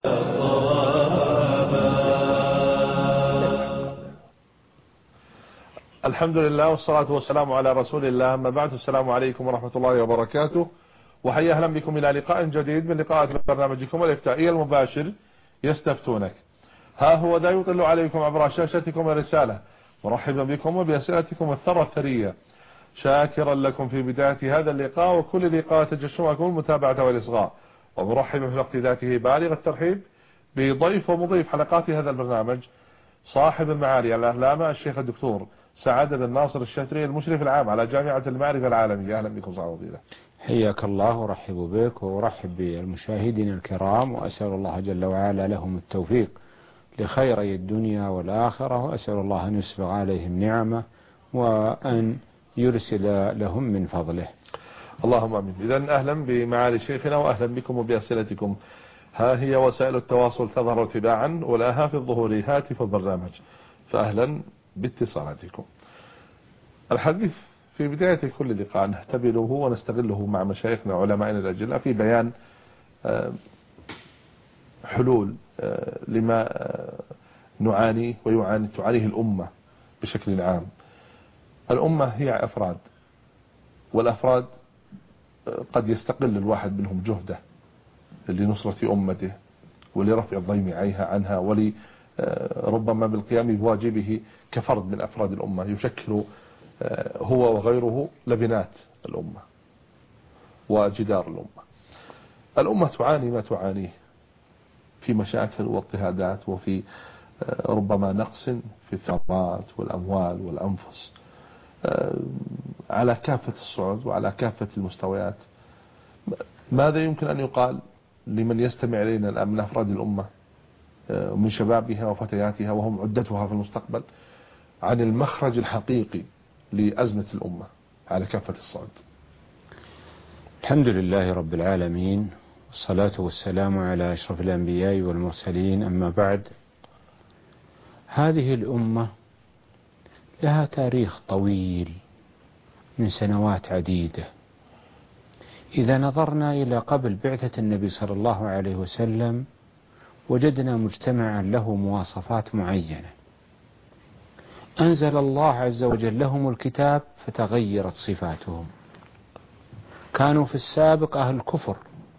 الحمد لله والصلاة والسلام على رسول الله، أما بعد. السلام عليكم ورحمة الله وبركاته، وحيا أهلا بكم إلى لقاء جديد من لقاءات برنامجكم الإفتائي المباشر يستفتونك. ها هو ذا يطل عليكم عبر شاشتكم الرسالة، مرحبا بكم وبأسئلتكم الثرى الثرية، شاكرا لكم في بداية هذا اللقاء وكل لقاء تجشمكم المتابعة والإصغاء، ومرحبا في وقت ذاته بالغ الترحيب بضيف ومضيف حلقات هذا البرنامج، صاحب المعالي الأعلامة الشيخ الدكتور سعد بن ناصر الشهري، المشرف العام على جامعة المعرفة العالمية. أهلا بكم صاحب الفضيلة. حياك الله ورحب بك ورحب بالمشاهدين الكرام، وأسأل الله جل وعلا لهم التوفيق لخيري الدنيا والآخرة، وأسأل الله أن يسبغ عليهم نعمة وأن يرسل لهم من فضله. اللهم امين. إذن أهلا بمعالي شيخنا وأهلا بكم وبأسئلتكم. ها هي وسائل التواصل تظهر تباعا ولها في الظهور هاتف البرنامج، فأهلا باتصالاتكم. الحديث في بداية كل لقاء نهتبله ونستغله مع مشايخنا علمائنا الأجلاء في بيان حلول لما نعانيه تعانيه الأمة بشكل عام. الأمة هي أفراد، والأفراد قد يستقل الواحد منهم جهده لنصرة أمته ولرفع الضيم عنها ولربما بالقيام بواجبه كفرد من أفراد الأمة، يشكل هو وغيره لبنات الأمة وجدار الأمة. الأمة تعاني ما تعانيه في مشاكل واضطهادات، وفي ربما نقص في الثروات والأموال والأنفس على كافة الصعد وعلى كافة المستويات. ماذا يمكن أن يقال لمن يستمع إلينا الآن من أفراد الأمة من شبابها وفتياتها وهم عدتها في المستقبل عن المخرج الحقيقي لأزمة الأمة على كافة الصعد؟ الحمد لله رب العالمين، والصلاة والسلام على أشرف الأنبياء والمرسلين، أما بعد. هذه الأمة لها تاريخ طويل من سنوات عديدة. إذا نظرنا إلى قبل بعثة النبي صلى الله عليه وسلم وجدنا مجتمعا له مواصفات معينة، أنزل الله عز وجل لهم الكتاب فتغيرت صفاتهم. كانوا في السابق أهل كفر،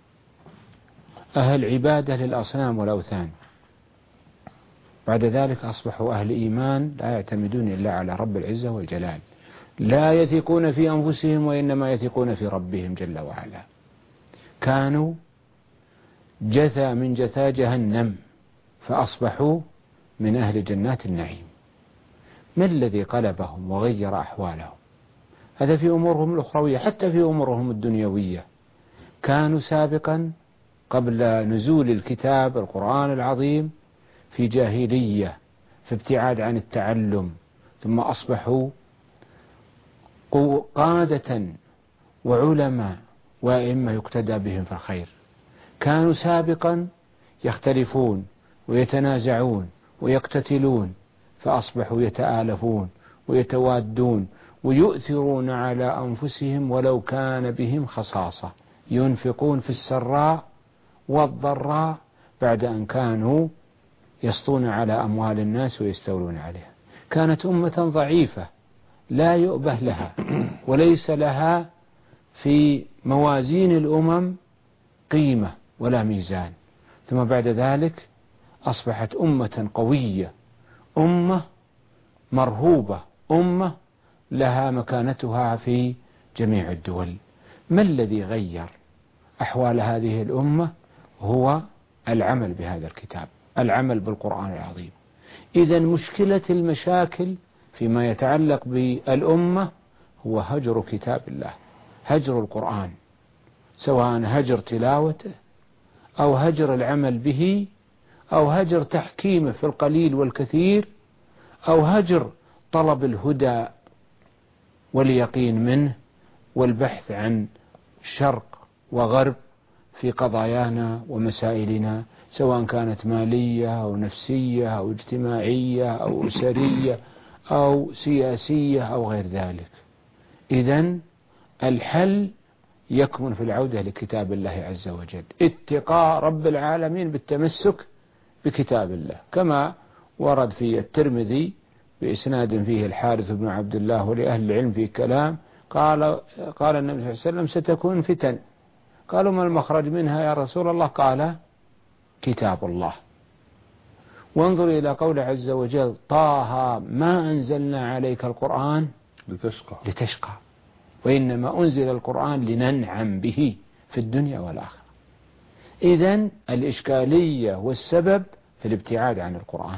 أهل عبادة للأصنام والأوثان، بعد ذلك أصبحوا أهل إيمان لا يعتمدون إلا على رب العزة والجلال، لا يثقون في أنفسهم وإنما يثقون في ربهم جل وعلا. كانوا جثى من جثى جهنم فأصبحوا من أهل جنات النعيم. ما الذي قلبهم وغير أحوالهم؟ هذا في أمورهم الأخروية، حتى في أمورهم الدنيوية. كانوا سابقا قبل نزول الكتاب القرآن العظيم في جاهلية، في ابتعاد عن التعلم، ثم أصبحوا قادة وعلماء وأئمة يقتدى بهم في الخير. كانوا سابقا يختلفون ويتنازعون ويقتتلون، فأصبحوا يتآلفون ويتوادون ويؤثرون على أنفسهم ولو كان بهم خصاصة، ينفقون في السراء والضراء بعد أن كانوا يسطون على أموال الناس ويستولون عليها. كانت أمة ضعيفة لا يؤبه لها وليس لها في موازين الأمم قيمة ولا ميزان، ثم بعد ذلك أصبحت أمة قوية، أمة مرهوبة، أمة لها مكانتها في جميع الدول. ما الذي غير أحوال هذه الأمة؟ هو العمل بهذا الكتاب، العمل بالقرآن العظيم. إذن مشكلة المشاكل فيما يتعلق بالأمة هو هجر كتاب الله، هجر القرآن، سواء هجر تلاوته أو هجر العمل به أو هجر تحكيمه في القليل والكثير أو هجر طلب الهدى واليقين منه والبحث عن شرق وغرب في قضايانا ومسائلنا، سواء كانت مالية أو نفسية أو اجتماعية أو أسرية أو سياسية أو غير ذلك. إذن الحل يكمن في العودة لكتاب الله عز وجل، اتقاء رب العالمين بالتمسك بكتاب الله، كما ورد في الترمذي بإسناد فيه الحارث بن عبد الله، ولأهل العلم في كلام، قال النبي صلى الله عليه وسلم ستكون فتن، قالوا ما المخرج منها يا رسول الله؟ قال كتاب الله. وانظر إلى قول عز وجل طه ما أنزلنا عليك القرآن لتشقى وإنما أنزل القرآن لننعم به في الدنيا والآخرة. إذن الإشكالية والسبب في الابتعاد عن القرآن.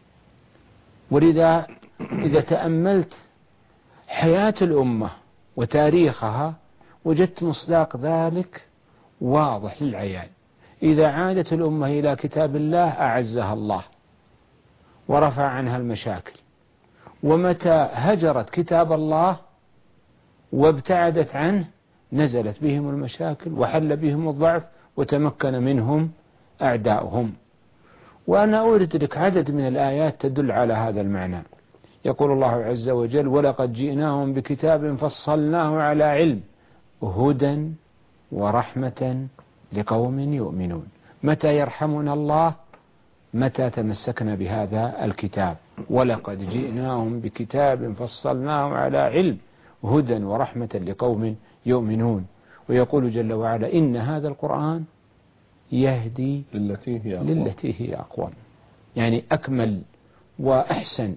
ولذا إذا تأملت حياة الأمة وتاريخها وجدت مصداق ذلك واضح للعيان. إذا عادت الأمة إلى كتاب الله أعزها الله ورفع عنها المشاكل، ومتى هجرت كتاب الله وابتعدت عنه نزلت بهم المشاكل وحل بهم الضعف وتمكن منهم أعداؤهم. وأنا أورد لك عدد من الآيات تدل على هذا المعنى. يقول الله عز وجل ولقد جئناهم بكتاب فصلناه على علم هدى ورحمة لقوم يؤمنون. متى يرحمنا الله؟ متى تمسكنا بهذا الكتاب. ولقد جئناهم بكتاب فصلناه على علم هدى ورحمة لقوم يؤمنون. ويقول جل وعلا إن هذا القرآن يهدي للتي هي أقوم. يعني أكمل وأحسن.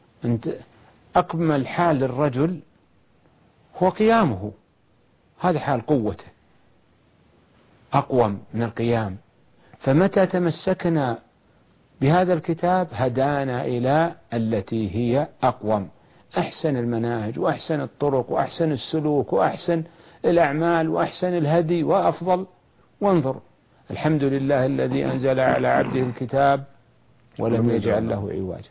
أكمل حال الرجل هو قيامه، هذا حال قوته، أقوم من القيام. فمتى تمسكنا بهذا الكتاب هدانا إلى التي هي أقوم، أحسن المناهج وأحسن الطرق وأحسن السلوك وأحسن الأعمال وأحسن الهدي وأفضل. وانظر الحمد لله الذي أنزل على عبده الكتاب ولم يجعل له عوجا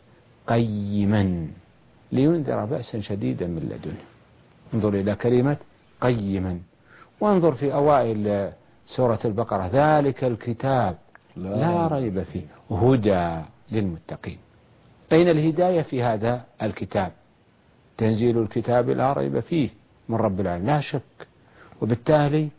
قيما لينذر بأسا شديدا من لدنه. انظر إلى كلمة قيما. وانظر في أوائل سورة البقرة ذلك الكتاب لا ريب فيه هدى للمتقين. أين الهداية في هذا الكتاب؟ تنزيل الكتاب لا ريب فيه من رب العالمين لا شك. وبالتالي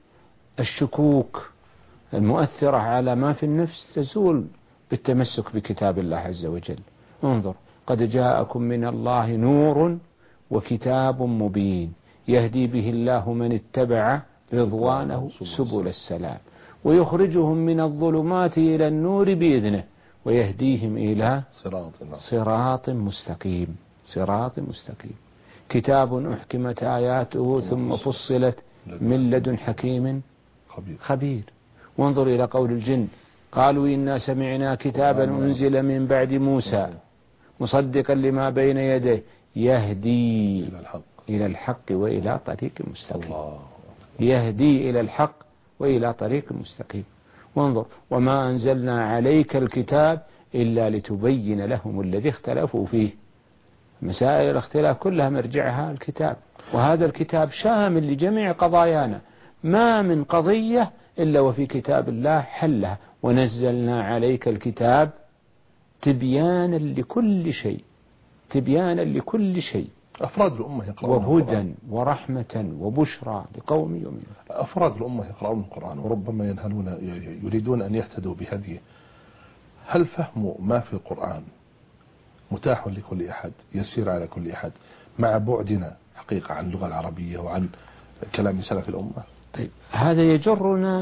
الشكوك المؤثرة على ما في النفس تزول بالتمسك بكتاب الله عز وجل. انظر قد جاءكم من الله نور وكتاب مبين يهدي به الله من اتبع رضوانه سبل السلام ويخرجهم من الظلمات إلى النور بإذنه ويهديهم إلى صراط مستقيم. صراط مستقيم. كتاب أحكمت آياته ثم فصلت من لدن حكيم خبير. وانظر إلى قول الجن قالوا إنا سمعنا كتابا أنزل من بعد موسى مصدقا لما بين يديه يهدي إلى الحق وإلى طريق مستقيم. يهدي إلى الحق وإلى طريق مستقيم. وانظر وما أنزلنا عليك الكتاب إلا لتبين لهم الذي اختلفوا فيه. مسائل الاختلاف كلها مرجعها الكتاب، وهذا الكتاب شامل لجميع قضايانا، ما من قضية إلا وفي كتاب الله حلها. ونزلنا عليك الكتاب تبيانا لكل شيء، تبيانا لكل شيء. أفراد الأمة يقرؤون وهدى ورحمة وبشرى لقوم يؤمنون. أفراد الأمة يقرؤون القرآن وربما يريدون أن يهتدوا بهديه. هل فهم ما في القرآن متاح لكل أحد، يسير على كل أحد، مع بعدنا حقيقة عن اللغة العربية وعن كلام سلف الأمة؟ طيب هذا يجرنا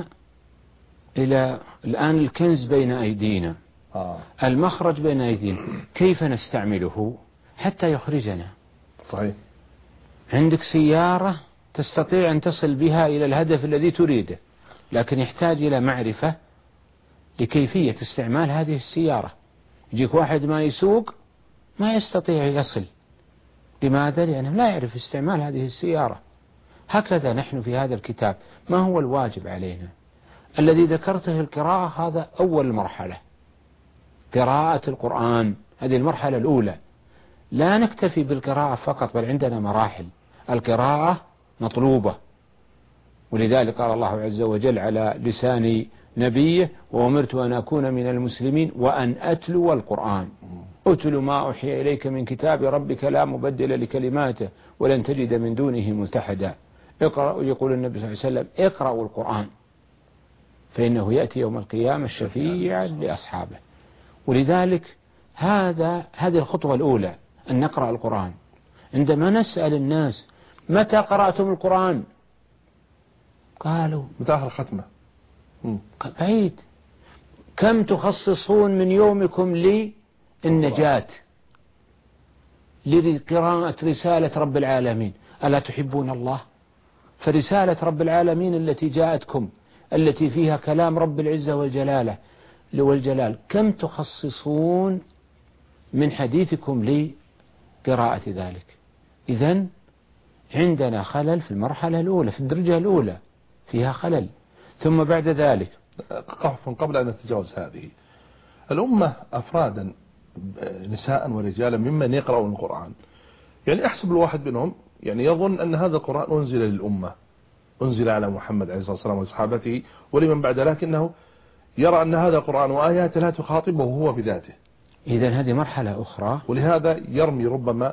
إلى الآن الكنز بين أيدينا، المخرج بين أيدينا، كيف نستعمله حتى يخرجنا. صحيح. عندك سيارة تستطيع أن تصل بها إلى الهدف الذي تريده، لكن يحتاج إلى معرفة لكيفية استعمال هذه السيارة. يجيك واحد ما يسوق ما يستطيع يصل. لماذا؟ لأنه لا يعرف استعمال هذه السيارة. هكذا نحن في هذا الكتاب. ما هو الواجب علينا؟ الذي ذكرته القراءة، هذا أول مرحلة، قراءة القرآن، هذه المرحلة الأولى. لا نكتفي بالقراءة فقط، بل عندنا مراحل. القراءة مطلوبة، ولذلك قال الله عز وجل على لسان نبيه وأمرت أن أكون من المسلمين وأن أتلو القرآن. أتل ما أوحي إليك من كتاب ربك لا مبدل لكلماته ولن تجد من دونه ملتحدا. اقرأ، يقول النبي صلى الله عليه وسلم اقرأوا القرآن فإنه يأتي يوم القيامة الشفيع لأصحابه. ولذلك هذه الخطوة الأولى أن نقرأ القرآن. عندما نسأل الناس متى قرأتم القرآن؟ قالوا متى آخر ختمة؟ بعيد. كم تخصصون من يومكم للنجاة، لقراءة رسالة رب العالمين؟ ألا تحبون الله؟ فرسالة رب العالمين التي جاءتكم التي فيها كلام رب العزة والجلال كم تخصصون من حديثكم لقراءة ذلك؟ إذن عندنا خلل في المرحلة الأولى، في الدرجة الأولى فيها خلل. ثم بعد ذلك قبل أن نتجاوز هذه الأمة أفرادا نساء ورجالا ممن يقرأون القرآن، يعني أحسب الواحد منهم يعني يظن أن هذا القرآن أنزل للأمة، أنزل على محمد عليه الصلاة والسلام وصحابته ولمن بعد، لكنه يرى أن هذا القرآن وآيات لا تخاطبه هو بذاته. إذن هذه مرحلة أخرى، ولهذا يرمي ربما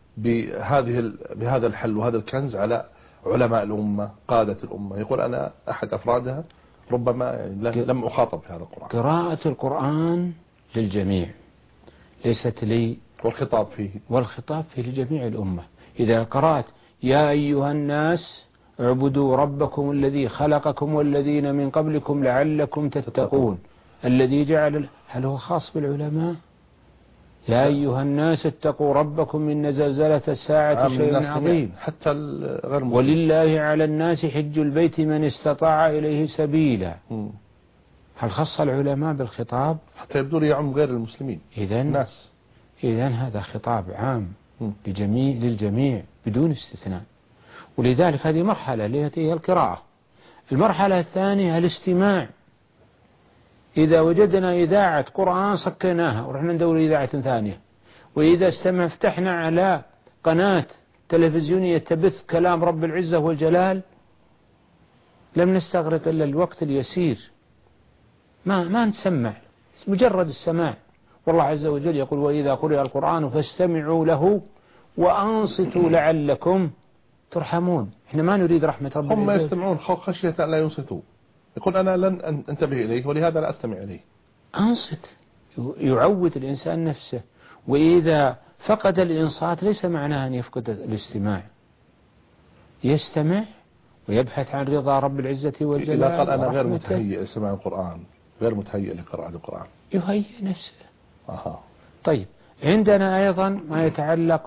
بهذا الحل وهذا الكنز على علماء الأمة قادة الأمة، يقول أنا أحد أفرادها ربما يعني لم أخاطب في هذا القرآن. قراءة القرآن للجميع ليست لي، والخطاب فيه لجميع الأمة. إذا قرأت يا أيها الناس اعبدوا ربكم الذي خلقكم والذين من قبلكم لعلكم تتقون الذي جعل، هل هو خاص بالعلماء؟ يا أيها الناس اتقوا ربكم إن زلزلة الساعة شيء عظيم، حتى غير مسلم. ولله على الناس حج البيت من استطاع إليه سبيلا. هل خص العلماء بالخطاب؟ حتى يبدو لي يعم غير المسلمين الناس. إذن هذا خطاب عام للجميع بدون استثناء. ولذلك هذه مرحلة التي هي القراءة. المرحلة الثانية الاستماع. إذا وجدنا إذاعة قرآن صكيناها ورحنا ندور إذاعة ثانية، وإذا فتحنا على قناة تلفزيونية تبث كلام رب العزة والجلال لم نستغرق إلا الوقت اليسير، ما نسمع، مجرد السماع. والله عز وجل يقول وإذا قرئ القرآن فاستمعوا له وأنصتوا لعلكم ترحمون. احنا ما نريد رحمة رب العزة، هم يستمعون خشية أن لا ينصتوا، يقول أنا لن أنتبه إليه ولهذا لا أستمع إليه. أنصت، يعود الإنسان نفسه. وإذا فقد الإنصات ليس معناه أن يفقد الاستماع، يستمع ويبحث عن رضا رب العزة والجلال. إذا قال أنا غير متهيئ لسماع القرآن، غير متهيئ لقراءة القرآن، يهيئ نفسه. طيب، عندنا أيضا ما يتعلق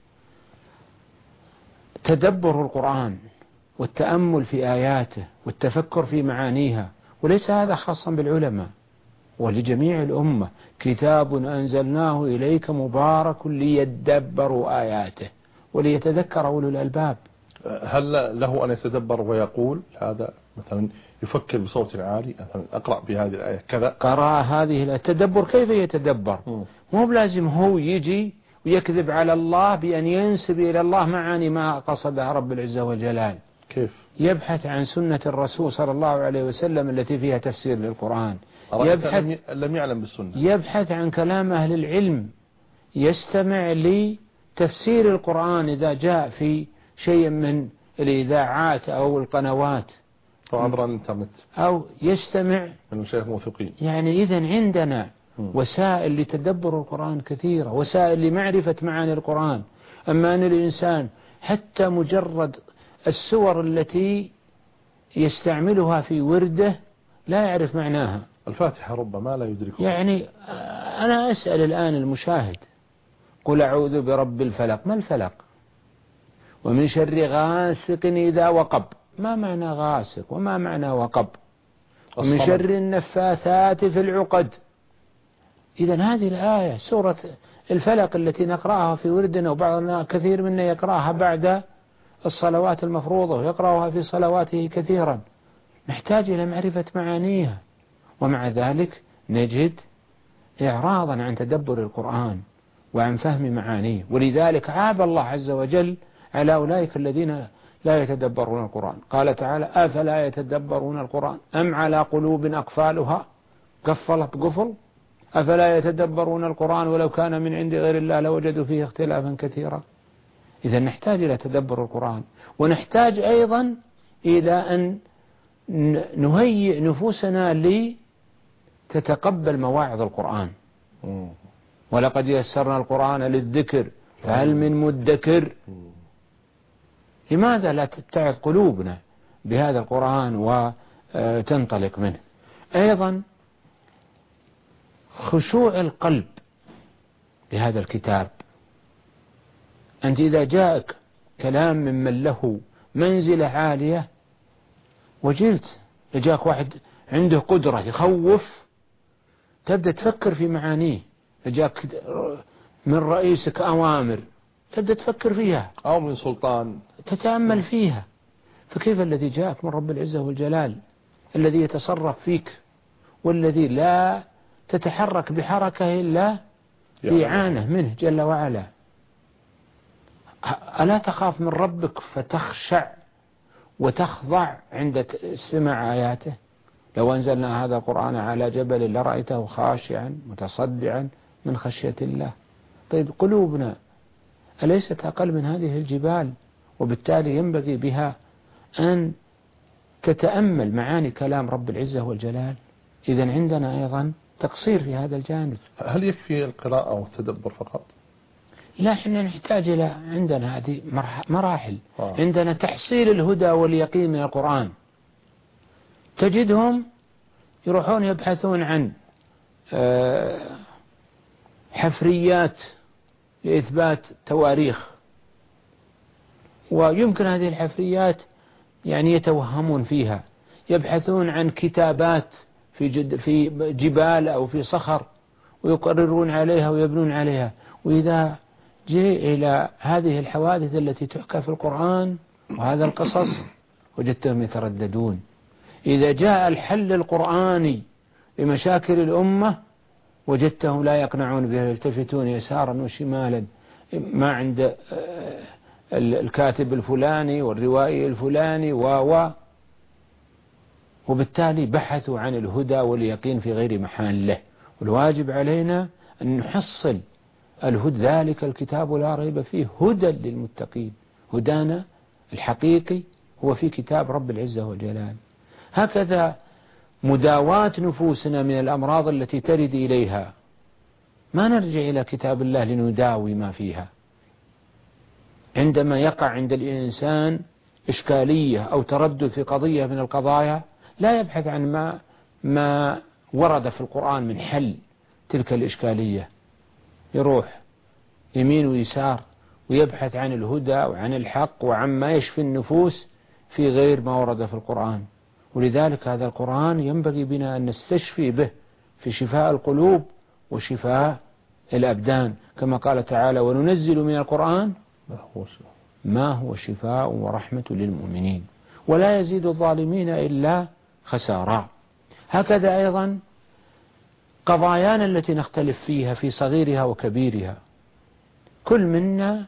بتدبر القرآن والتأمل في آياته والتفكر في معانيها، وليس هذا خاصا بالعلماء ولجميع الأمة. كتاب أنزلناه إليك مبارك ليدبروا آياته وليتذكر أولو الألباب. هل له أن يتدبر ويقول هذا مثلا يفكر بصوت عالي، مثلا أقرأ بهذه الآية كذا، قرأ هذه الآية. التدبر كيف يتدبر؟ مو بلازم هو يجي ويكذب على الله بأن ينسب إلى الله معاني ما قصدها رب العزة والجلال. كيف؟ يبحث عن سنة الرسول صلى الله عليه وسلم التي فيها تفسير للقرآن، لم يعلم بالسنة، يبحث عن كلام أهل العلم، يستمع لتفسير القرآن إذا جاء في شيء من الإذاعات أو القنوات أو عبر الإنترنت، أو يستمع من مشايخ موثوقين. يعني إذن عندنا وسائل لتدبر القرآن كثيرة، وسائل لمعرفة معاني القرآن. أما أن الإنسان حتى مجرد السور التي يستعملها في ورده لا يعرف معناها، الفاتحة ربما لا يدركها. يعني أنا أسأل الآن المشاهد قل أعوذ برب الفلق، ما الفلق؟ ومن شر غاسق إذا وقب، ما معنى غاسق وما معنى وقب؟ ومن شر النفاثات في العقد. إذن هذه الآية سورة الفلق التي نقرأها في وردنا، وبعضنا كثير منا يقرأها بعد الصلوات المفروضة ويقرأها في صلواته كثيرا، نحتاج إلى معرفة معانيها. ومع ذلك نجد إعراضا عن تدبر القرآن وعن فهم معانيه. ولذلك عاب الله عز وجل على أولئك الذين لا يتدبرون القرآن. قال تعالى أفلا يتدبرون القرآن أم على قلوب أقفالها قفلت قفل أفلا يتدبرون القرآن ولو كان من عند غير الله لوجدوا فيه اختلافا كثيرا. إذا نحتاج إلى تدبر القرآن، ونحتاج أيضا إلى أن نهيئ نفوسنا لتتقبل مواعظ القرآن. ولقد يسرنا القرآن للذكر فهل من مدكر. لماذا لا تتعظ قلوبنا بهذا القرآن وتنطلق منه؟ أيضا خشوع القلب بهذا الكتاب. أنت إذا جاءك كلام ممن له منزلة عالية وجلت، جاءك واحد عنده قدرة يخوف، تبدأ تفكر في معانيه. جاءك من رئيسك أوامر، تبدأ تفكر فيها، أو من سلطان تتأمل فيها. فكيف الذي جاءك من رب العزة والجلال، الذي يتصرف فيك، والذي لا تتحرك بحركة إلا بإعانة منه جل وعلا؟ ألا تخاف من ربك فتخشع وتخضع عند استماع آياته؟ لو أنزلنا هذا القرآن على جبل لرأيته خاشعا متصدعا من خشية الله. طيب قلوبنا أليست أقل من هذه الجبال؟ وبالتالي ينبغي بها أن تتأمل معاني كلام رب العزة والجلال. إذن عندنا أيضا تقصير في هذا الجانب. هل يكفي القراءة والتدبر فقط؟ لا، احنا نحتاج إلى، عندنا هذه مراحل. عندنا تحصيل الهدى واليقين من القرآن. تجدهم يروحون يبحثون عن حفريات لإثبات تواريخ، ويمكن هذه الحفريات يعني يتوهمون فيها. يبحثون عن كتابات في جبال أو في صخر ويقررون عليها ويبنون عليها. وإذا جاء إلى هذه الحوادث التي تحكى في القرآن وهذا القصص وجدتهم يترددون. إذا جاء الحل القرآني لمشاكل الأمة وجدتهم لا يقنعون بها، يلتفتون يسارا وشمالا، ما عند الكاتب الفلاني والروائي الفلاني وبالتالي بحثوا عن الهدى واليقين في غير محل له. والواجب علينا أن نحصل الهدى، ذلك الكتاب لا ريب فيه هدى للمتقين. هدانا الحقيقي هو في كتاب رب العزة والجلال. هكذا مداواة نفوسنا من الأمراض التي ترد إليها، ما نرجع إلى كتاب الله لنداوي ما فيها. عندما يقع عند الإنسان إشكالية أو تردد في قضية من القضايا، لا يبحث عن ما ورد في القرآن من حل تلك الإشكالية، يروح يمين ويسار ويبحث عن الهدى وعن الحق وعن ما يشفي النفوس في غير ما ورد في القرآن. ولذلك هذا القرآن ينبغي بنا أن نستشفي به في شفاء القلوب وشفاء الأبدان، كما قال تعالى: وننزل من القرآن ما هو شفاء ورحمة للمؤمنين ولا يزيد الظالمين إلا خسارا. هكذا أيضا قضايانا التي نختلف فيها في صغيرها وكبيرها، كل منا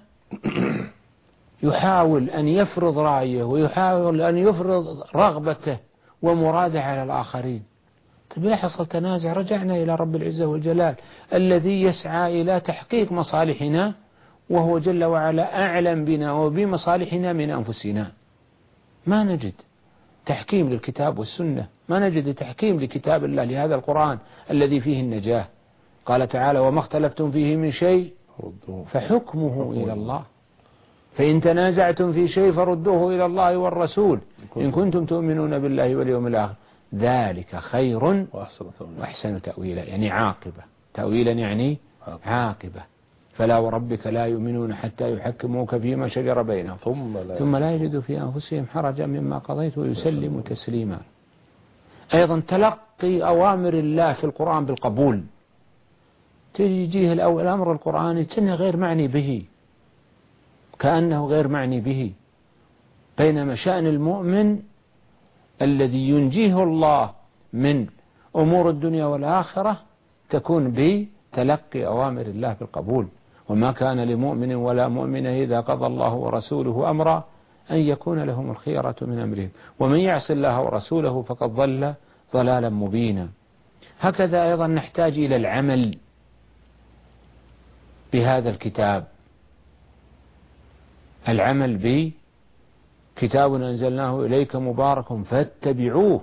يحاول أن يفرض رأيه ويحاول أن يفرض رغبته ومراده على الآخرين. طيب لا حصل تنازع، رجعنا إلى رب العزة والجلال الذي يسعى إلى تحقيق مصالحنا، وهو جل وعلا أعلم بنا وبمصالحنا من أنفسنا. ما نجد تحكيم للكتاب والسنة، ما نجد تحكيم لكتاب الله لهذا القرآن الذي فيه النجاة. قال تعالى: وما اختلفتم فيه من شيء فحكمه إلى الله، فإن تنازعتم في شيء فردوه إلى الله والرسول إن كنتم تؤمنون بالله واليوم الآخر ذلك خير وأحسن تأويلا. يعني عاقبة، تأويلا يعني عاقبة. فلا وربك لا يؤمنون حتى يحكموك فيما شجر بينهم ثم لا يجدوا في أنفسهم حرجا مما قضيت ويسلموا تسليما. أيضا تلقي أوامر الله في القرآن بالقبول. تجيه الأمر القرآني كأنه غير معني به، كأنه غير معني به، بينما شأن المؤمن الذي ينجيه الله من أمور الدنيا والآخرة تكون بتلقي أوامر الله بالقبول. وما كان لمؤمن ولا مؤمنة إذا قضى الله ورسوله أمرا أن يكون لهم الخيرة من أمرهم ومن يعص الله ورسوله فقد ضل ضلالا مبينا. هكذا أيضا نحتاج إلى العمل بهذا الكتاب. العمل بكتاب أنزلناه إليك مبارك فاتبعوه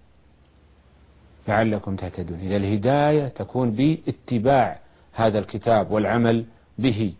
لعلكم تهتدون. إذا الهداية تكون باتباع هذا الكتاب والعمل به.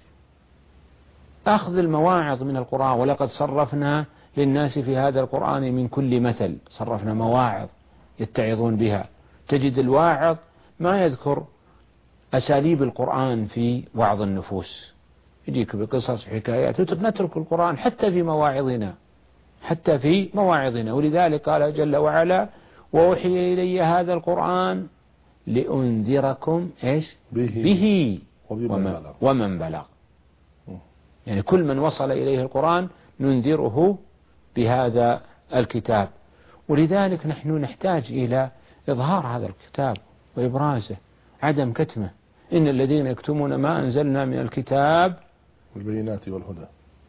أخذ المواعظ من القرآن، ولقد صرفنا للناس في هذا القرآن من كل مثل، صرفنا مواعظ يتعظون بها. تجد الواعظ ما يذكر أساليب القرآن في وعظ النفوس، يجيك بقصص حكايات، نترك القرآن حتى في مواعظنا، حتى في مواعظنا. ولذلك قال جل وعلا وأوحي إلي هذا القرآن لأنذركم إيش به ومن بلغ. يعني كل من وصل إليه القرآن ننذره بهذا الكتاب. ولذلك نحن نحتاج إلى إظهار هذا الكتاب وإبرازه، عدم كتمه. إن الذين يكتمون ما أنزلنا من الكتاب بالبينات والهدى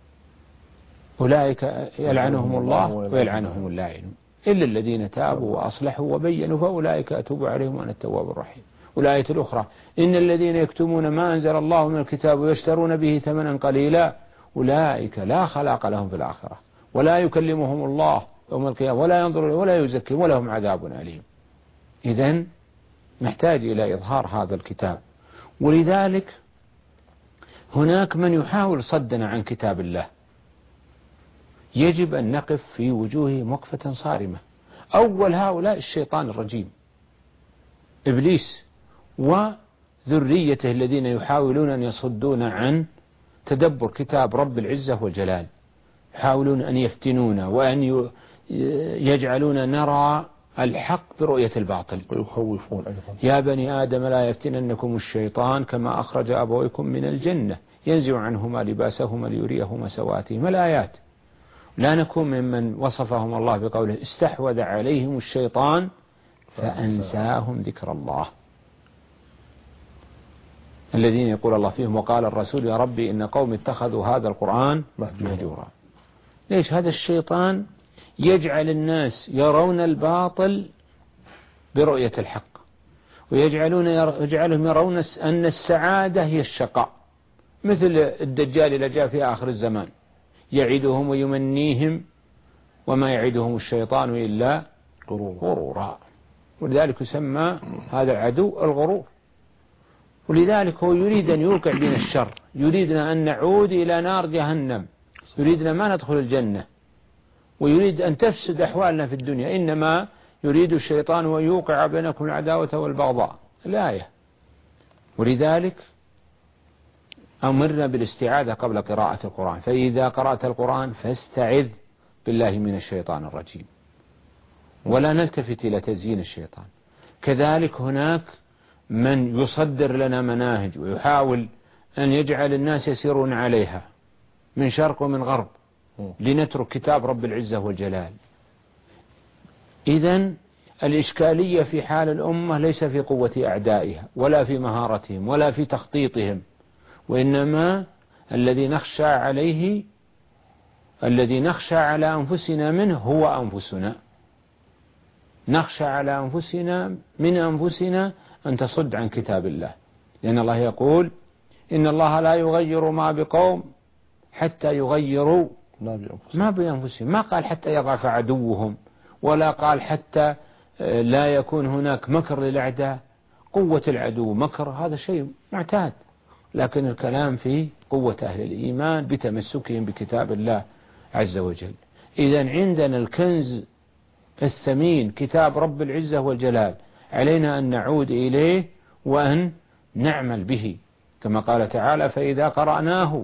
أولئك يلعنهم الله ويلعنهم اللاعنون إلا الذين تابوا وأصلحوا وبينوا فأولئك أتوب عليهم وأنا التواب الرحيم. والآية الأخرى إن الذين يكتمون ما أنزل الله من الكتاب ويشترون به ثمنا قليلا أولئك لا خلاق لهم في الآخرة ولا يكلمهم الله يوم القيامة ولا ينظر ولا يزكيهم ولهم عذاب أليم. إذن نحتاج إلى إظهار هذا الكتاب. ولذلك هناك من يحاول صدنا عن كتاب الله، يجب أن نقف في وجوههم وقفة صارمة. أول هؤلاء الشيطان الرجيم إبليس وذريته الذين يحاولون أن يصدون عن تدبر كتاب رب العزة والجلال، يحاولون أن يفتنونا وأن يجعلون نرى الحق برؤية الباطل ويخوفون أيضا. يا بني آدم لا يفتننكم الشيطان كما أخرج أبويكم من الجنة ينزع عنهما لباسهما ليريهما سواتهما الآيات. لا نكون ممن وصفهم الله بقوله استحوذ عليهم الشيطان فأنساهم ذكر الله، الذين يقول الله فيهم وقال الرسول يا ربي إن قوم اتخذوا هذا القرآن مهجورا. ليش؟ هذا الشيطان يجعل الناس يرون الباطل برؤية الحق، ويجعلهم يرون أن السعادة هي الشقاء، مثل الدجال اللي جاء في آخر الزمان يعدهم ويمنيهم وما يعدهم الشيطان إلا غرورا. ولذلك يسمى هذا العدو الغرور. ولذلك هو يريد أن يوقع بنا الشر، يريدنا أن نعود إلى نار جهنم، يريدنا ما ندخل الجنة، ويريد أن تفسد أحوالنا في الدنيا. إنما يريد الشيطان أن يوقع بينكم العداوة والبغضاء الآية. ولذلك أمرنا بالاستعاذة قبل قراءة القرآن، فإذا قرأت القرآن فاستعذ بالله من الشيطان الرجيم، ولا نلتفت إلى تزيين الشيطان. كذلك هناك من يصدر لنا مناهج ويحاول أن يجعل الناس يسيرون عليها من شرق ومن غرب لنترك كتاب رب العزة والجلال. إذن الإشكالية في حال الأمة ليس في قوة أعدائها ولا في مهارتهم ولا في تخطيطهم، وإنما الذي نخشى على أنفسنا منه هو أنفسنا. نخشى على أنفسنا من أنفسنا أن تصد عن كتاب الله، لأن الله يقول إن الله لا يغير ما بقوم حتى يغيروا ما بأنفسهم. ما قال حتى يضعف عدوهم، ولا قال حتى لا يكون هناك مكر للأعداء. قوة العدو مكر هذا شيء معتاد، لكن الكلام في قوة أهل الإيمان بتمسكهم بكتاب الله عز وجل. إذن عندنا الكنز الثمين كتاب رب العزة والجلال، علينا أن نعود إليه وأن نعمل به، كما قال تعالى فإذا قرأناه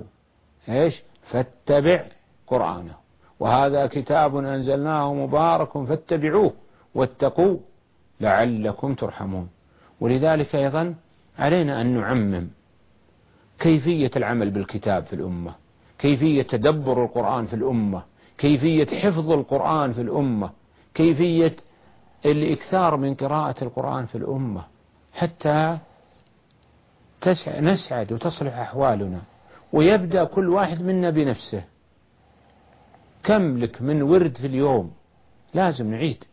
فاتبع قرآنه وهذا كتاب أنزلناه مبارك فاتبعوه واتقوا لعلكم ترحمون. ولذلك أيضا علينا أن نعمم كيفية العمل بالكتاب في الأمة، كيفية تدبر القرآن في الأمة، كيفية حفظ القرآن في الأمة، كيفية الإكثار من قراءة القرآن في الأمة، حتى نسعد وتصلح أحوالنا. ويبدأ كل واحد منا بنفسه. كم لك من ورد في اليوم؟ لازم نعيد،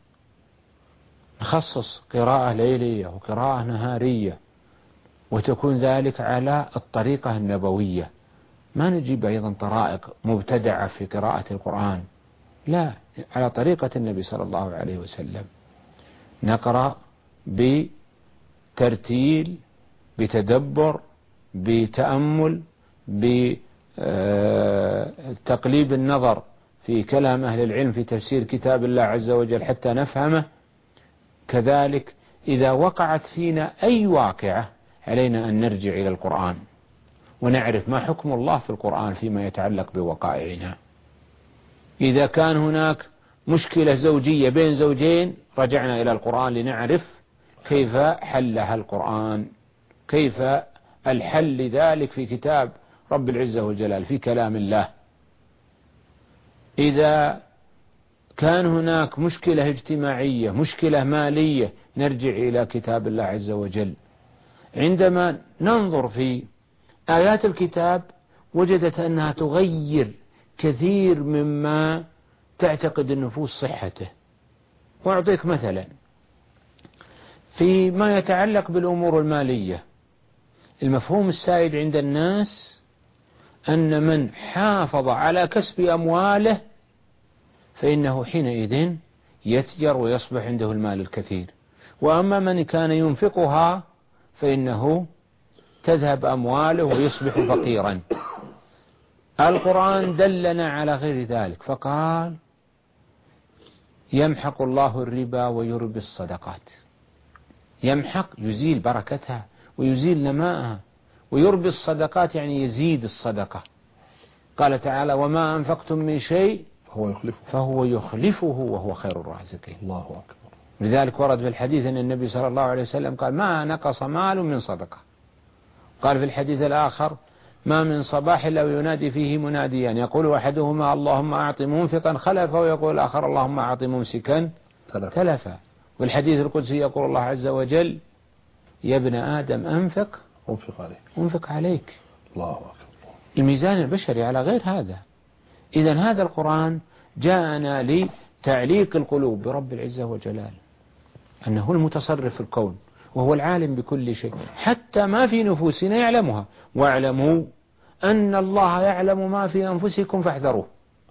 نخصص قراءة ليلية وقراءة نهارية، وتكون ذلك على الطريقة النبوية. ما نجيب أيضا طرائق مبتدعة في قراءة القرآن، لا، على طريقة النبي صلى الله عليه وسلم، نقرأ بترتيل، بتدبر، بتأمل، بتقليب النظر في كلام أهل العلم في تفسير كتاب الله عز وجل حتى نفهمه. كذلك إذا وقعت فينا أي واقعة علينا أن نرجع إلى القرآن ونعرف ما حكم الله في القرآن فيما يتعلق بوقائعنا. إذا كان هناك مشكلة زوجية بين زوجين رجعنا إلى القرآن لنعرف كيف حلها القرآن، كيف الحل لذلك في كتاب رب العزة والجلال في كلام الله. إذا كان هناك مشكلة اجتماعية، مشكلة مالية، نرجع إلى كتاب الله عز وجل. عندما ننظر في آيات الكتاب وجدت أنها تغير كثير مما تعتقد النفوس صحته. وأعطيك مثلا فيما يتعلق بالأمور المالية، المفهوم السائد عند الناس أن من حافظ على كسب أمواله فإنه حينئذ يتجر ويصبح عنده المال الكثير، وأما من كان ينفقها فإنه تذهب أمواله ويصبح فقيرا. القرآن دلنا على غير ذلك فقال يمحق الله الربا ويربي الصدقات. يمحق يزيل بركتها ويزيل نماءها، ويربي الصدقات يعني يزيد الصدقة. قال تعالى وما أنفقتم من شيء فهو يخلفه وهو خير الرازقين. الله أكبر. لذلك ورد في الحديث أن النبي صلى الله عليه وسلم قال ما نقص مال من صدقة. قال في الحديث الآخر ما من صباح إلا ينادي فيه مناديا يقول أحدهما اللهم أعط منفقا خلفا، ويقول الآخر اللهم أعط ممسكا تلفا. والحديث القدسي يقول الله عز وجل يا ابن آدم أنفق عليك. الله أكبر. الميزان البشري على غير هذا. إذن هذا القرآن جاءنا لتعليق القلوب برب العزة والجلال، أنه المتصرف في الكون وهو العالم بكل شيء، حتى ما في نفوسنا يعلمها. واعلموا أن الله يعلم ما في أنفسكم فاحذروه.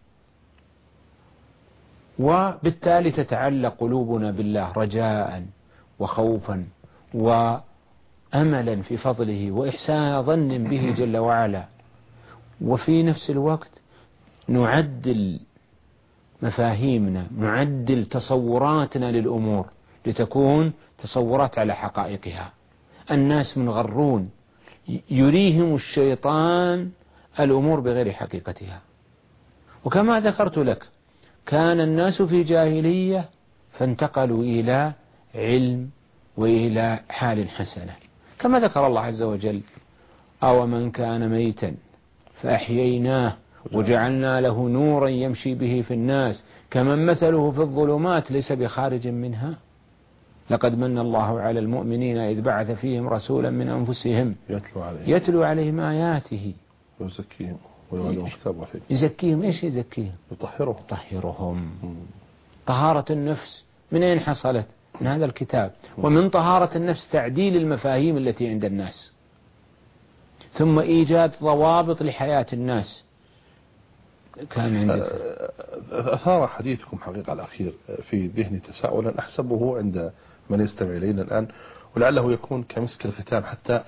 وبالتالي تتعلق قلوبنا بالله رجاء وخوفا وأملا في فضله وإحسان ظن به جل وعلا. وفي نفس الوقت نعدل مفاهيمنا، نعدل تصوراتنا للأمور لتكون تصورات على حقائقها. الناس منغرون، يريهم الشيطان الأمور بغير حقيقتها. وكما ذكرت لك كان الناس في جاهلية فانتقلوا إلى علم وإلى حال حسنة، كما ذكر الله عز وجل أو من كان ميتا فأحييناه وجعلنا له نورا يمشي به في الناس كمن مثله في الظلمات ليس بخارج منها. لقد من الله على المؤمنين إذ بعث فيهم رسولا من أنفسهم يتلو عليهم آياته ويزكيهم ويعلمهم الكتاب والحكمة. يزكيهم. إيش يزكيهم؟ يطهرهم. طهارة النفس من أين حصلت؟ من هذا الكتاب. ومن طهارة النفس تعديل المفاهيم التي عند الناس، ثم إيجاد ضوابط لحياة الناس. كان عندك أثار حديثكم حقيقة الأخير في ذهني تساؤلا أحسبه عند من يستمع إلينا الآن، ولعله يكون كمسك الختام حتى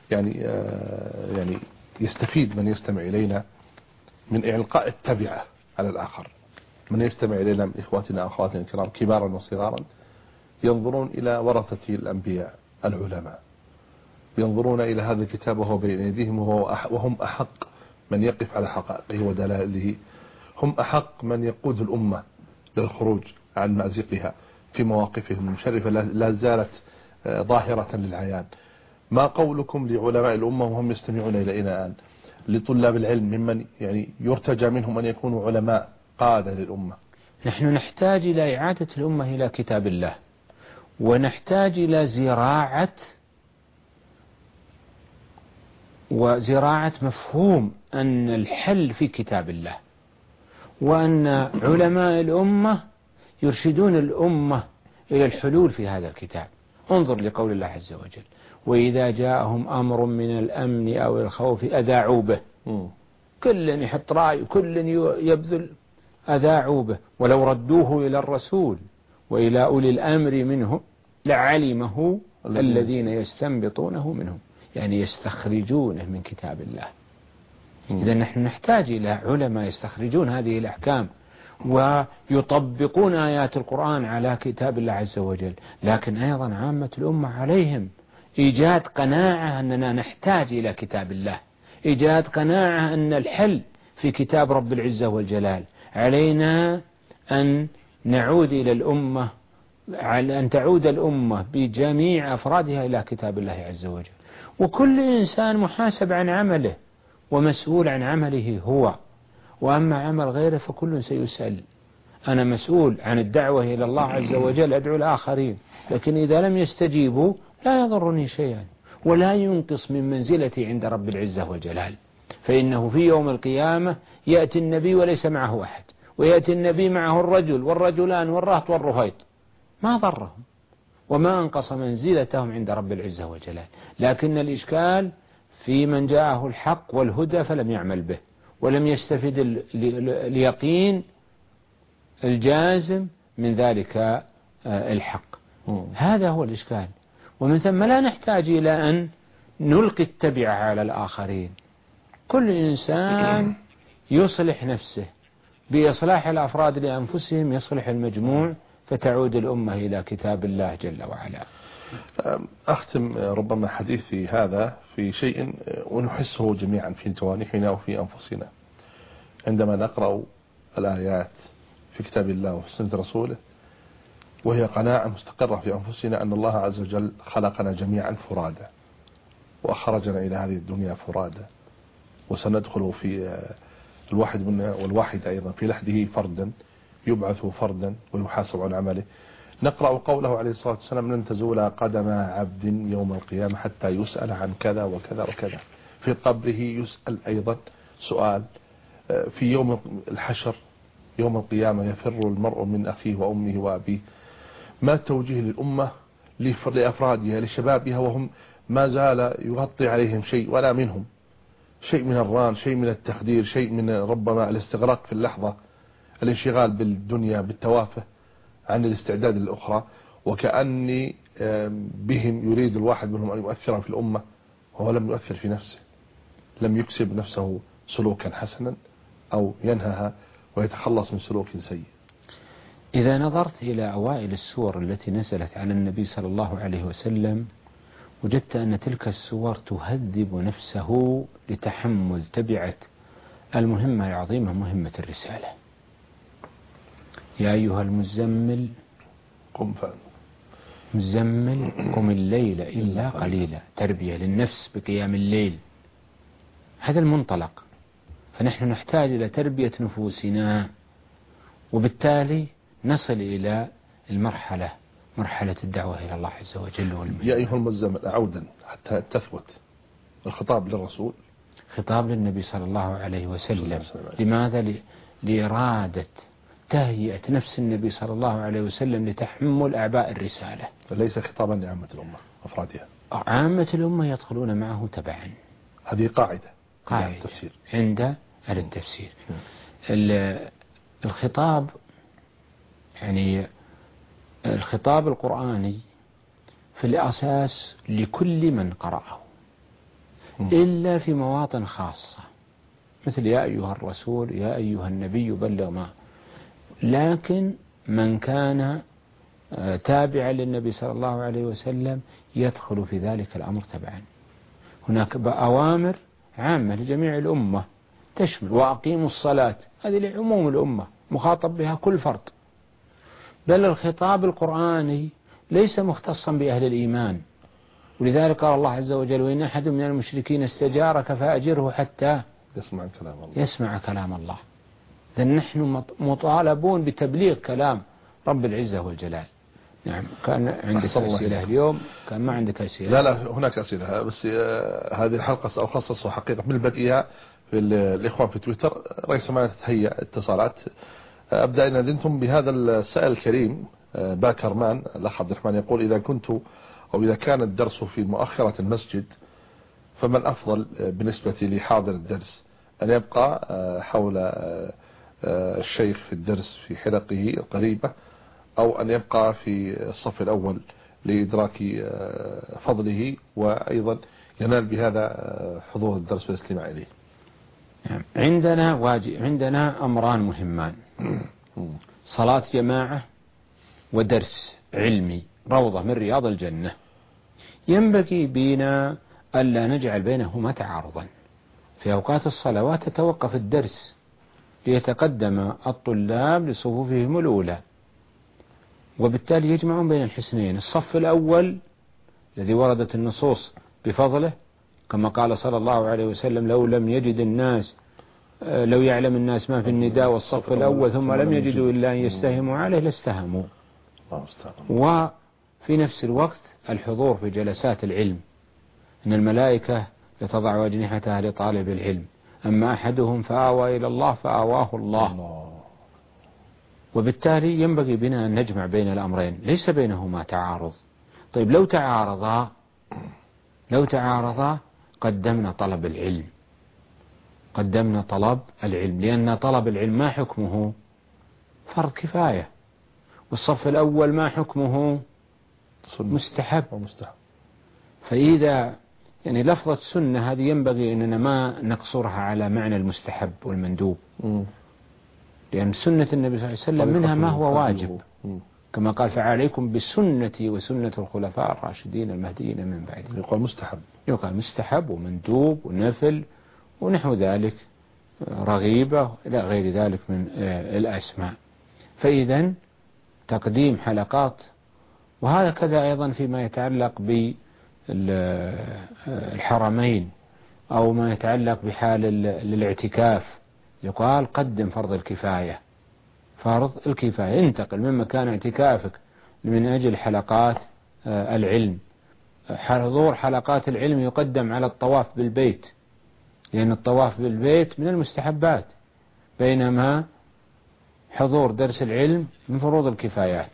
يعني يستفيد من يستمع إلينا من إلقاء التبعة على الآخر. من يستمع إلينا من إخواتنا وأخواتنا الكرام كبارا وصغارا ينظرون إلى ورثة الأنبياء العلماء، ينظرون إلى هذا الكتاب وهو بين أيديهم وهم أحق من يقف على حقائقه ودلائله، هم أحق من يقود الأمة للخروج عن مأزقها في مواقفهم المشرفة لا زالت ظاهرة للعيان. ما قولكم لعلماء الأمة وهم يستمعون إلينا الآن، لطلاب العلم ممن يعني يرتجى منهم أن يكونوا علماء قادة للأمة؟ نحن نحتاج إلى إعادة الأمة إلى كتاب الله، ونحتاج إلى زراعة مفهوم أن الحل في كتاب الله، وأن علماء الأمة يرشدون الأمة إلى الحلول في هذا الكتاب. انظر لقول الله عز وجل وإذا جاءهم أمر من الأمن أو الخوف أذاعوا به. كل يحط رأي وكل يبذل أذاعوا به، ولو ردوه إلى الرسول وإلى أولي الأمر منه لعلمه الذين يستنبطونه منهم، يعني يستخرجونه من كتاب الله. إذا نحن نحتاج إلى علماء يستخرجون هذه الأحكام ويطبقون آيات القرآن على كتاب الله عز وجل. لكن أيضا عامة الأمة عليهم إيجاد قناعة أننا نحتاج إلى كتاب الله، إيجاد قناعة أن الحل في كتاب رب العزة والجلال. علينا أن نعود إلى الأمة، على أن تعود الأمة بجميع أفرادها إلى كتاب الله عز وجل. وكل إنسان محاسب عن عمله ومسؤول عن عمله هو، وأما عمل غيره فكل سيسأل. أنا مسؤول عن الدعوة إلى الله عز وجل، أدعو الآخرين، لكن إذا لم يستجيبوا لا يضرني شيئا ولا ينقص من منزلتي عند رب العزة والجلال. فإنه في يوم القيامة يأتي النبي وليس معه أحد، ويأتي النبي معه الرجل والرجلان والرهط والرهيط، ما ضرهم وما أنقص منزلتهم عند رب العزة والجلال. لكن الإشكال في من جاءه الحق والهدى فلم يعمل به ولم يستفد اليقين الجازم من ذلك الحق. هذا هو الإشكال. ومن ثم لا نحتاج إلى أن نلقي التبعة على الآخرين. كل إنسان يصلح نفسه، بإصلاح الأفراد لأنفسهم يصلح المجموع، فتعود الأمة إلى كتاب الله جل وعلا. أختم ربما حديثي هذا في شيء ونحسه جميعا في جوانحنا وفي أنفسنا عندما نقرأ الآيات في كتاب الله وفي سنة رسوله، وهي قناعة مستقرة في أنفسنا أن الله عز وجل خلقنا جميعا فرادا وأخرجنا إلى هذه الدنيا فرادا، وسندخل في الواحد منا والواحد أيضا في لحده فردا، يبعث فردا ويحاسب عن عمله. نقرأ قوله عليه الصلاة والسلام: لن تزول قدم عبد يوم القيامة حتى يسأل عن كذا وكذا وكذا. في قبره يسأل أيضا سؤال، في يوم الحشر يوم القيامة يفر المرء من أخيه وأمه وأبيه. ما التوجيه للأمة لأفرادها لشبابها وهم ما زال يغطي عليهم شيء ولا منهم شيء من الران، شيء من التخدير، شيء من ربما الاستغراق في اللحظة، الانشغال بالدنيا بالتوافه عن الاستعداد للأخرى، وكأني بهم يريد الواحد منهم أن يؤثر في الأمة وهو لم يؤثر في نفسه، لم يكسب نفسه سلوكا حسنا أو ينهها ويتخلص من سلوك سيء. إذا نظرت إلى أوائل السور التي نزلت على النبي صلى الله عليه وسلم وجدت أن تلك السور تهذب نفسه لتحمل تبعة المهمة العظيمة، مهمة الرسالة. يا أيها المزمل قم الليل إلا قليلا، تربية للنفس بقيام الليل، هذا المنطلق. فنحن نحتاج إلى تربية نفوسنا، وبالتالي نصل إلى مرحلة الدعوة إلى الله عز وجل. يا أيها المزمل عودا حتى تثبت الخطاب للرسول، خطاب للنبي صلى الله عليه وسلم. لماذا؟ لإرادة تهيئة نفس النبي صلى الله عليه وسلم لتحمل أعباء الرسالة، ليس خطابا لعامة الأمة أفرادها. عامة الأمة يدخلون معه تبعا، هذه قاعدة عند أهل التفسير. الخطاب يعني الخطاب القرآني في الأساس لكل من قرأه، إلا في مواطن خاصة مثل يا أيها الرسول يا أيها النبي بلغ ما. لكن من كان تابعا للنبي صلى الله عليه وسلم يدخل في ذلك الأمر تبعا. هناك أوامر عامة لجميع الأمة تشمل وأقيموا الصلاة، هذه لعموم الأمة مخاطب بها كل فرد. بل الخطاب القرآني ليس مختصا بأهل الإيمان، ولذلك قال الله عز وجل: وإن أحد من المشركين استجارك فأجره حتى يسمع كلام الله. إذن نحن مطالبون بتبليغ كلام رب العزة والجلال. نعم. كان عندك أسئلة اليوم؟ كان ما عندك أسئلة؟ لا هناك أسئلة، بس هذه الحلقة سأخصص حقيقة من بدئها في الإخوان في تويتر. رئيس ما تهيأ اتصالات. أبدأ إن أذنتم بهذا السائل الكريم باكر مان. الأخ عبد الرحمن يقول: إذا كان الدرس في مؤخرة المسجد فما الأفضل بالنسبة لحاضر الدرس، أن يبقى حول الشيخ في الدرس في حلقه القريبة، أو أن يبقى في الصف الأول لإدراك فضله، وأيضا ينال بهذا حضور الدرس والاستماع إليه. عندنا أمران مهمان: صلاة جماعة ودرس علمي روضة من رياض الجنة. ينبغي بنا ألا نجعل بينهما تعارضا. في أوقات الصلوات تتوقف الدرس ليتقدم الطلاب لصفوفهم الأولى، وبالتالي يجمعون بين الحسنين: الصف الأول الذي وردت النصوص بفضله، كما قال صلى الله عليه وسلم: لو يعلم الناس ما في النداء والصف الأول ثم لم يجدوا إلا أن يستهموا عليه لاستهموا. وفي نفس الوقت الحضور في جلسات العلم، إن الملائكة لتضع أجنحتها لطالب العلم، أما أحدهم فآوى إلى الله فآواه الله. وبالتالي ينبغي بنا أن نجمع بين الأمرين، ليس بينهما تعارض. طيب لو تعارضا قدمنا طلب العلم، لأن طلب العلم ما حكمه؟ فرض كفاية. والصف الأول ما حكمه؟ مستحب. فإذا لفظة سنة هذه ينبغي أننا ما نقصرها على معنى المستحب والمندوب، لأن سنة النبي صلى الله عليه وسلم منها ما هو واجب، كما قال: فعليكم بسنتي وسنة الخلفاء الراشدين المهديين من بعدي. يقال مستحب ومندوب ونفل ونحو ذلك، رغيبة إلى غير ذلك من الأسماء. فإذا تقديم حلقات، وهذا كذا أيضا فيما يتعلق بالحرمين أو ما يتعلق بحال الاعتكاف، يقال قدم فرض الكفاية، انتقل من مكان اعتكافك من أجل حلقات العلم. حضور حلقات العلم يقدم على الطواف بالبيت، لأن الطواف بالبيت من المستحبات، بينما حضور درس العلم من فروض الكفايات.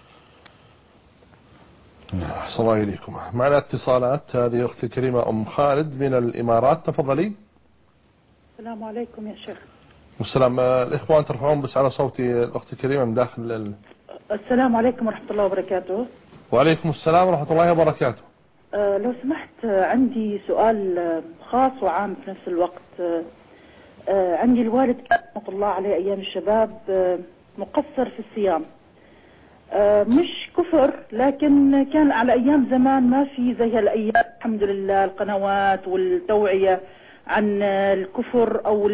أحسن الله إليكم. معنا اتصالات. هذه أختي الكريمة أم خالد من الإمارات، تفضلي. السلام عليكم يا شيخ. والسلام. الإخوان ترفعون بس على صوتي الأخت الكريمة من داخل السلام عليكم ورحمة الله وبركاته. وعليكم السلام ورحمة الله وبركاته. لو سمحت، عندي سؤال خاص وعام في نفس الوقت. عندي الوالد رحمة الله عليه أيام الشباب مقصر في الصيام، مش كفر، لكن كان على أيام زمان ما في زي هالأيام الحمد لله القنوات والتوعية عن الكفر أو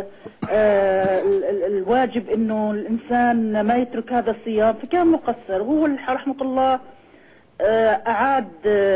الواجب إنه الإنسان ما يترك هذا الصيام، فكان مقصر. هو رحمة الله أعاد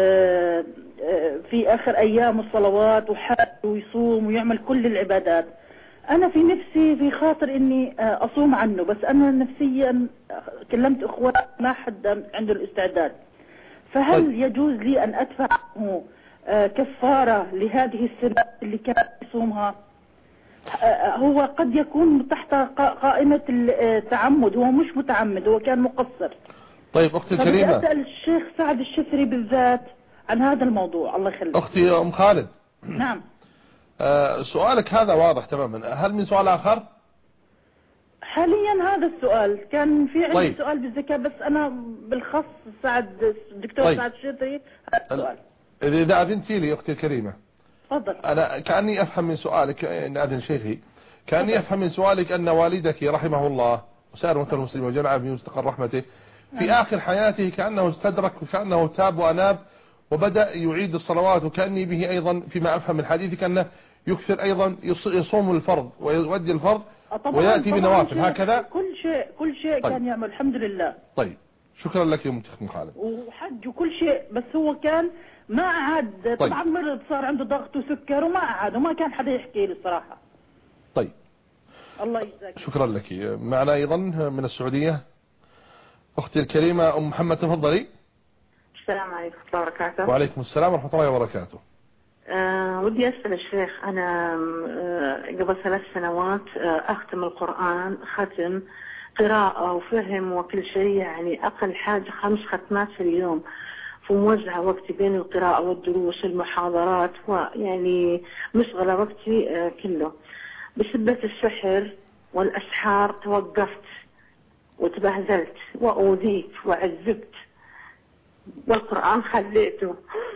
في آخر أيام الصلوات وحج ويصوم ويعمل كل العبادات. أنا في نفسي في خاطر إني أصوم عنه، بس أنا نفسيا كلمت إخوان ما حد عنده الاستعداد. فهل يجوز لي أن أدفع كفارة لهذه السنة اللي كان يصومها؟ هو قد يكون تحت قائمة التعمد، هو مش متعمد، هو كان مقصر. طيب أختي الكريمة، أسأل الشيخ سعد الشفري بالذات عن هذا الموضوع. الله يخليك. أختي أم خالد. نعم. سؤالك هذا واضح تماما. هل من سؤال آخر؟ حاليا هذا السؤال. كان في عندي سؤال بالزكاة، بس أنا بالخص الدكتور سعد الشفري هذا السؤال. إذا أذنتي لي أختي الكريمة. تفضل. أنا كأني أفهم من سؤالك، إن أذن شيخي، كأني أفهم من سؤالك أن والدك رحمه الله وسائر موتى المسلمين وجعل في مستقر رحمته في آخر حياته كأنه استدرك وكأنه تاب وأناب وبدأ يعيد الصلوات، وكأني به أيضا فيما أفهم من حديثك أنه يكثر أيضا يصوم الفرض ويؤدي الفرض ويأتي بالنوافل هكذا. كل شيء طيب. كان يعمل الحمد لله. طيب شكرا لك يا أم خالد. وحج وكل شيء، بس هو كان ما أعاد. طيب. طبعا مرض، صار عنده ضغط وسكر وما أعاد، وما كان حدا يحكي لي الصراحة. طيب الله يجزاك. شكرا لك. معنا أيضا من السعودية أختي الكريمة أم محمد، تفضلي. السلام عليكم ورحمة الله وبركاته. وعليكم السلام ورحمة الله وبركاته. ودي أسأل الشيخ، أنا قبل 3 سنوات أختم القرآن ختم قراءة وفهم وكل شيء، يعني أقل حاجة 5 ختمات في اليوم، فموزعة وقتي بين القراءة والدروس والمحاضرات، ويعني مشغلة وقتي كله. بسبة السحر والأسحار توقفت وتبهذلت وأوذيت وعذبت، والقرآن خليته.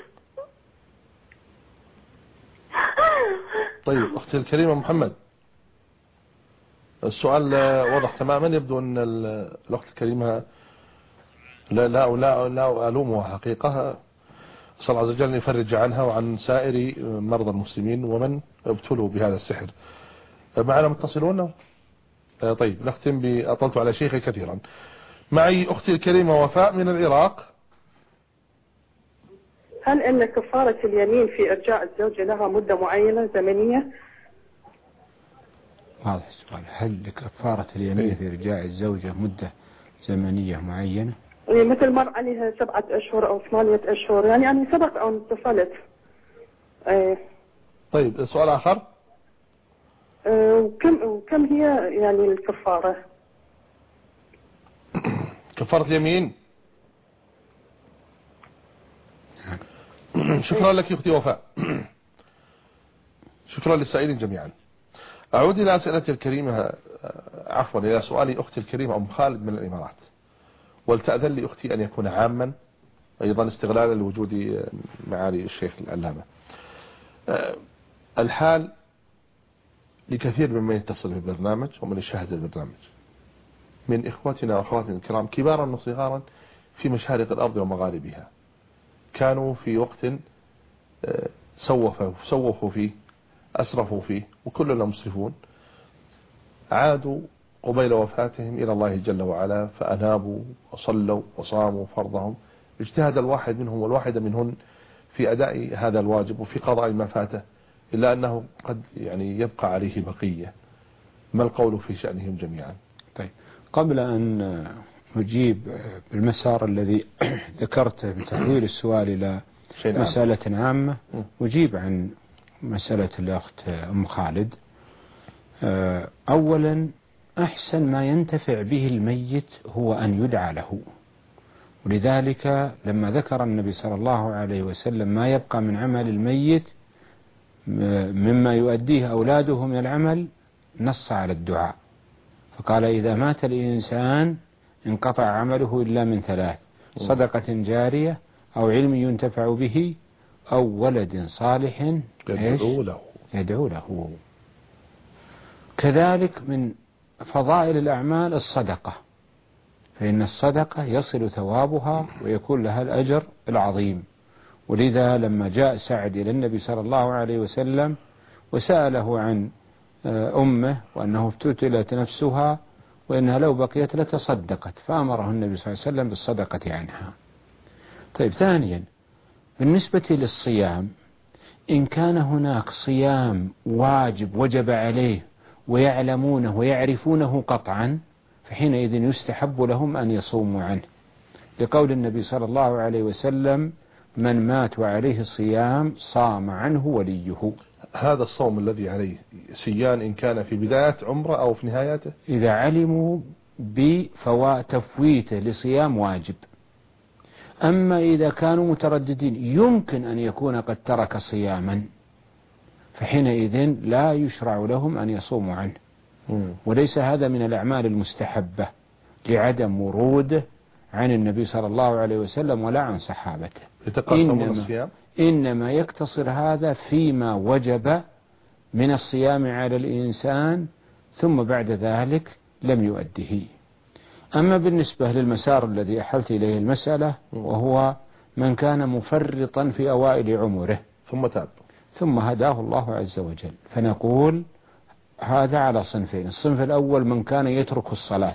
طيب أختي الكريمة محمد، السؤال واضح تماما. يبدو أن الأخت الكريمة لا ألومها حقيقة. صلى الله عز وجل أن يفرج عنها وعن سائر مرضى المسلمين ومن ابتلوا بهذا السحر. معنا متصلون؟ طيب نختم أطلت على شيخي كثيرا. معي أختي الكريمة وفاء من العراق. هل أن كفارة اليمين في إرجاع الزوجة لها مدة معينة زمنية؟ واضح السؤال. هل لكفارة اليمين في إرجاع الزوجة مدة زمنية معينة؟ يعني مثل مر عليها 7 أشهر أو 8 أشهر، يعني سبق أو اتصلت. طيب سؤال آخر. وكم هي يعني الكفارة؟ كفارة اليمين. شكرا لك أختي وفاء. شكرا للسائلين جميعا. أعود إلى أسئلتي الكريمة، عفوا إلى سؤالي أختي الكريمة أم خالد من الإمارات، ولتأذن لي أختي أن يكون عاما أيضا استغلالا لوجود معالي الشيخ العلامة. الحال لكثير ممن يتصل بالبرنامج ومن يشاهد البرنامج من إخوتنا وأخواتنا الكرام كبارا وصغارا في مشارق الأرض ومغاربها، كانوا في وقت سوفوا فيه، أسرفوا فيه، وكلنا مسرفون، عادوا قبيل وفاتهم إلى الله جل وعلا فأنابوا وصلوا وصاموا فرضهم. اجتهد الواحد منهم والواحدة منهن في أداء هذا الواجب وفي قضاء ما فاته، إلا أنه قد يعني يبقى عليه بقية. ما القول في شأنهم جميعا؟ طيب، قبل أن نجيب بالمسار الذي ذكرته بتحويل السؤال إلى مسألة عامة، أجيب عن مسألة الأخت أم خالد. أولا، أحسن ما ينتفع به الميت هو أن يدعى له، ولذلك لما ذكر النبي صلى الله عليه وسلم ما يبقى من عمل الميت مما يؤديه أولاده من العمل، نص على الدعاء، فقال إذا مات الإنسان انقطع عمله إلا من 3: صدقة جارية، أو علم ينتفع به، أو ولد صالح يدعو له. كذلك من فضائل الأعمال الصدقة، فإن الصدقة يصل ثوابها ويكون لها الأجر العظيم. ولذا لما جاء سعد إلى النبي صلى الله عليه وسلم وسأله عن أمه وأنه افتتلت نفسها وإنها لو بقيت لتصدقت، فأمره النبي صلى الله عليه وسلم بالصدقة عنها. طيب، ثانيا، بالنسبة للصيام، إن كان هناك صيام واجب وجب عليه ويعلمونه ويعرفونه قطعا، فحينئذ يستحب لهم أن يصوموا عنه، لقول النبي صلى الله عليه وسلم: من مات وعليه الصيام صام عنه وليه. هذا الصوم الذي عليه سيان إن كان في بداية عمره أو في نهايته، إذا علموا بتفويته لصيام واجب. أما إذا كانوا مترددين يمكن أن يكون قد ترك صياما، فحينئذ لا يشرع لهم أن يصوموا عنه. وليس هذا من الأعمال المستحبة لعدم وروده عن النبي صلى الله عليه وسلم ولا عن صحابته. إنما يقتصر هذا فيما وجب من الصيام على الإنسان، ثم بعد ذلك لم يؤده. أما بالنسبة للمسار الذي أحلت إليه المسألة، وهو من كان مفرطا في أوائل عمره ثم هداه الله عز وجل، فنقول هذا على صنفين: الصنف الأول من كان يترك الصلاة،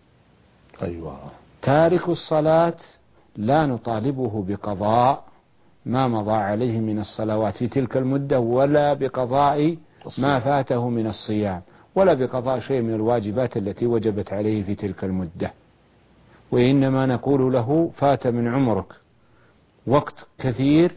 تارك الصلاة لا نطالبه بقضاء ما مضى عليه من الصلوات في تلك المدة، ولا بقضاء ما فاته من الصيام، ولا بقضاء شيء من الواجبات التي وجبت عليه في تلك المدة. وإنما نقول له: فات من عمرك وقت كثير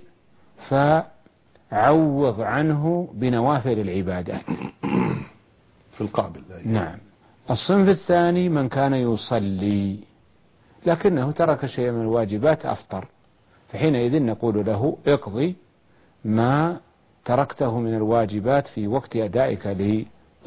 فعوض عنه بنوافل العبادات في القابل. نعم. الصنف الثاني من كان يصلي لكنه ترك شيء من الواجبات أفطر، فحينئذ نقول له: اقضي ما تركته من الواجبات في وقت أدائك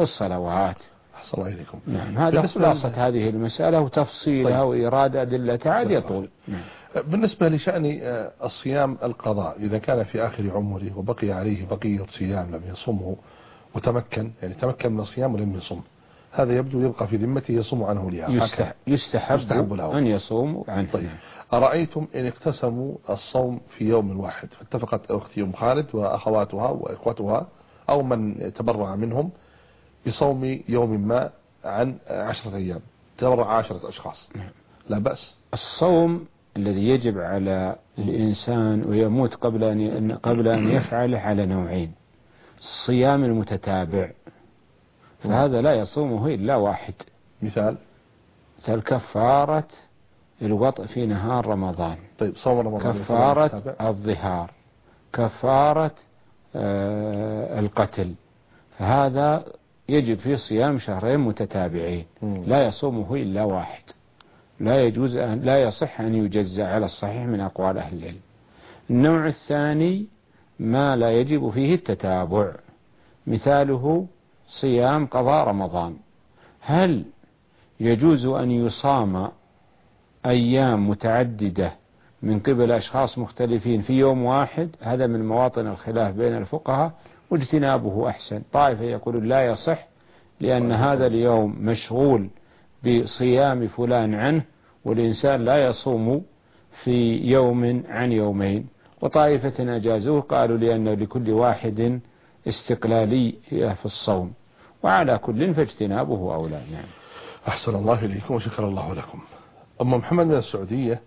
الصلوات. أحسن الله إليكم. نعم، هذا خلاصة هذه المسألة وتفصيلها. طيب. وإيراد أدلة عاد يطول. نعم. بالنسبة لشأن الصيام القضاء، إذا كان في آخر عمره وبقي عليه بقية صيام لم يصمه وتمكن، يعني تمكن من الصيام ولم يصم، هذا يبدو يبقى في ذمته يصوم عنه لها. يستحب له أن يصوم عنه. طيب. أرأيتم إن اقتسموا الصوم في يوم واحد، فاتفقت أختي أم خالد وأخواتها وإخوتها أو من تبرع منهم بصوم يوم ما عن 10 أيام، تبرع 10 أشخاص، لا بأس. الصوم الذي يجب على الإنسان ويموت قبل أن يفعله على نوعين: الصيام المتتابع، فهذا لا يصومه إلا واحد. مثال كفارة الوطء في نهار رمضان. طيب، صوم رمضان، كفارة الظهار، كفارة القتل، فهذا يجب فيه صيام شهرين متتابعين، لا يصومه إلا واحد. لا يصح أن يجزع على الصحيح من أقوال أهل العلم. النوع الثاني ما لا يجب فيه التتابع، مثاله صيام قضاء رمضان. هل يجوز أن يصام أيام متعددة من قبل أشخاص مختلفين في يوم واحد؟ هذا من مواطن الخلاف بين الفقهاء، واجتنابه أحسن. طائفة يقول لا يصح لأن هذا اليوم مشغول بصيام فلان عنه، والإنسان لا يصوم في يوم عن يومين. وطائفة أجازوه، قالوا لأن لكل واحد استقلالية في الصوم، وعلى كل فاجتنابه أولى. يعني أحسن الله إليكم وشكر الله لكم. أم محمد من السعودية،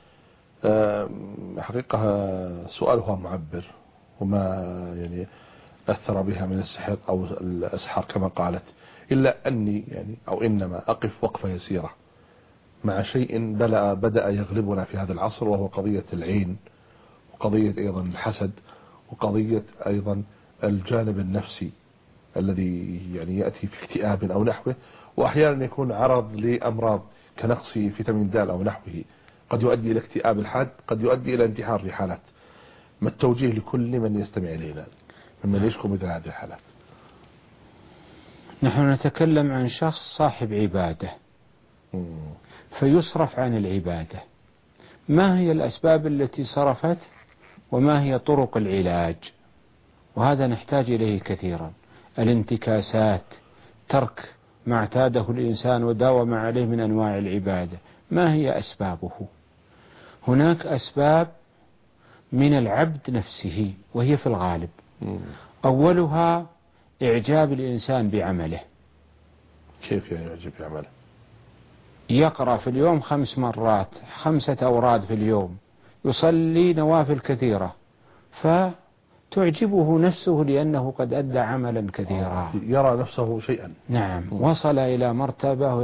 حقيقة سؤالها معبر، وما يعني أثر بها من السحر أو الأسحار كما قالت، إلا أني يعني أو إنما أقف وقفة يسيرة مع شيء بدأ يغلبنا في هذا العصر، وهو قضية العين، وقضية أيضا الحسد، وقضية أيضا الجانب النفسي الذي يعني يأتي في اكتئاب أو نحوه، وأحيانا يكون عرض لأمراض كنقص فيتامين د أو نحوه، قد يؤدي إلى اكتئاب الحاد، قد يؤدي إلى انتحار في حالات. ما التوجيه لكل من يستمع إلينا ممن يشكو مثل هذه الحالات؟ نحن نتكلم عن شخص صاحب عبادة فيصرف عن العبادة. ما هي الأسباب التي صرفت وما هي طرق العلاج؟ وهذا نحتاج إليه كثيرا. الانتكاسات، ترك ما اعتاده الإنسان وداوم عليه من أنواع العبادة، ما هي أسبابه؟ هناك أسباب من العبد نفسه، وهي في الغالب أولها إعجاب الإنسان بعمله. كيف يعني يعجب بعمله؟ يقرأ في اليوم 5 مرات 5 أوراد في اليوم، يصلي نوافل كثيرة، فتعجبه نفسه لأنه قد أدى عملا كثيرا، يرى نفسه شيئا. نعم، وصل إلى مرتبة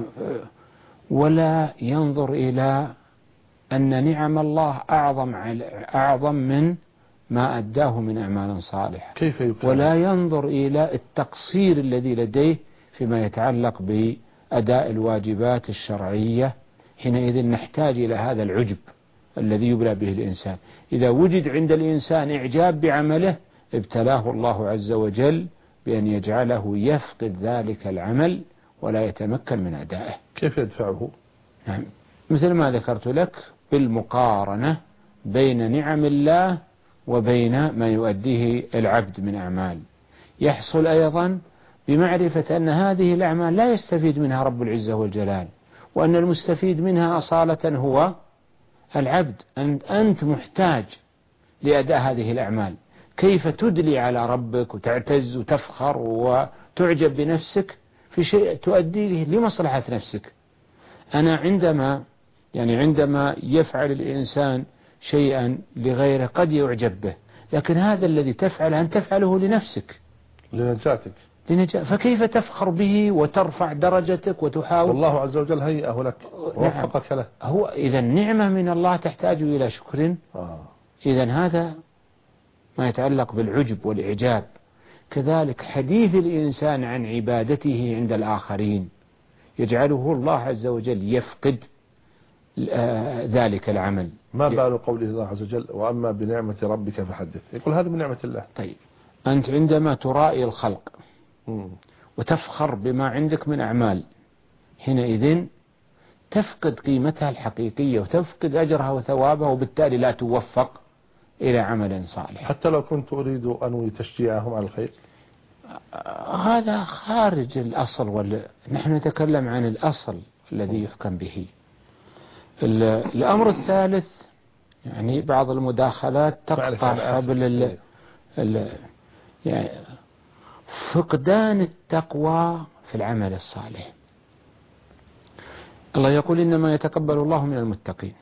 ولا ينظر إلى أن نعم الله أعظم من ما أداه من أعمال صالحة. كيف يمكن؟ ولا ينظر إلى التقصير الذي لديه فيما يتعلق بأداء الواجبات الشرعية. حينئذ نحتاج إلى هذا العجب الذي يبلى به الإنسان. إذا وجد عند الإنسان إعجاب بعمله، ابتلاه الله عز وجل بأن يجعله يفقد ذلك العمل ولا يتمكن من أدائه. كيف يدفعه؟ نعم، مثل ما ذكرت لك بالمقارنة بين نعم الله وبين ما يؤديه العبد من أعمال. يحصل أيضا بمعرفة أن هذه الأعمال لا يستفيد منها رب العزة والجلال، وأن المستفيد منها أصالة هو العبد. أنت محتاج لأداء هذه الأعمال. كيف تدلي على ربك وتعتز وتفخر وتعجب بنفسك في شيء تؤديه لمصلحة نفسك؟ أنا عندما يفعل الإنسان شيئا لغيره قد يعجب به، لكن هذا الذي تفعله أن تفعله لنفسك، لنجاتك، فكيف تفخر به وترفع درجتك وتحاول؟ والله عز وجل هيئه لك ووفقك له. هو إذا نعمة من الله تحتاج إلى شكر. إذا هذا ما يتعلق بالعجب والإعجاب. كذلك حديث الإنسان عن عبادته عند الآخرين يجعله الله عز وجل يفقد ذلك العمل. ما بال قوله الله عز وجل وأما بنعمة ربك فحدث؟ يقول هذا من نعمة الله. طيب، أنت عندما ترائي الخلق وتفخر بما عندك من أعمال، حينئذ تفقد قيمتها الحقيقية وتفقد أجرها وثوابها، وبالتالي لا توفق إلى عمل صالح. حتى لو كنت أريد أنوي تشجيعهم على الخير؟ هذا خارج الأصل، نحن نتكلم عن الأصل الذي يحكم به. الأمر الثالث يعني بعض المداخلات تقطع حبل يعني فقدان التقوى في العمل الصالح. الله يقول إنما يتقبل الله من المتقين.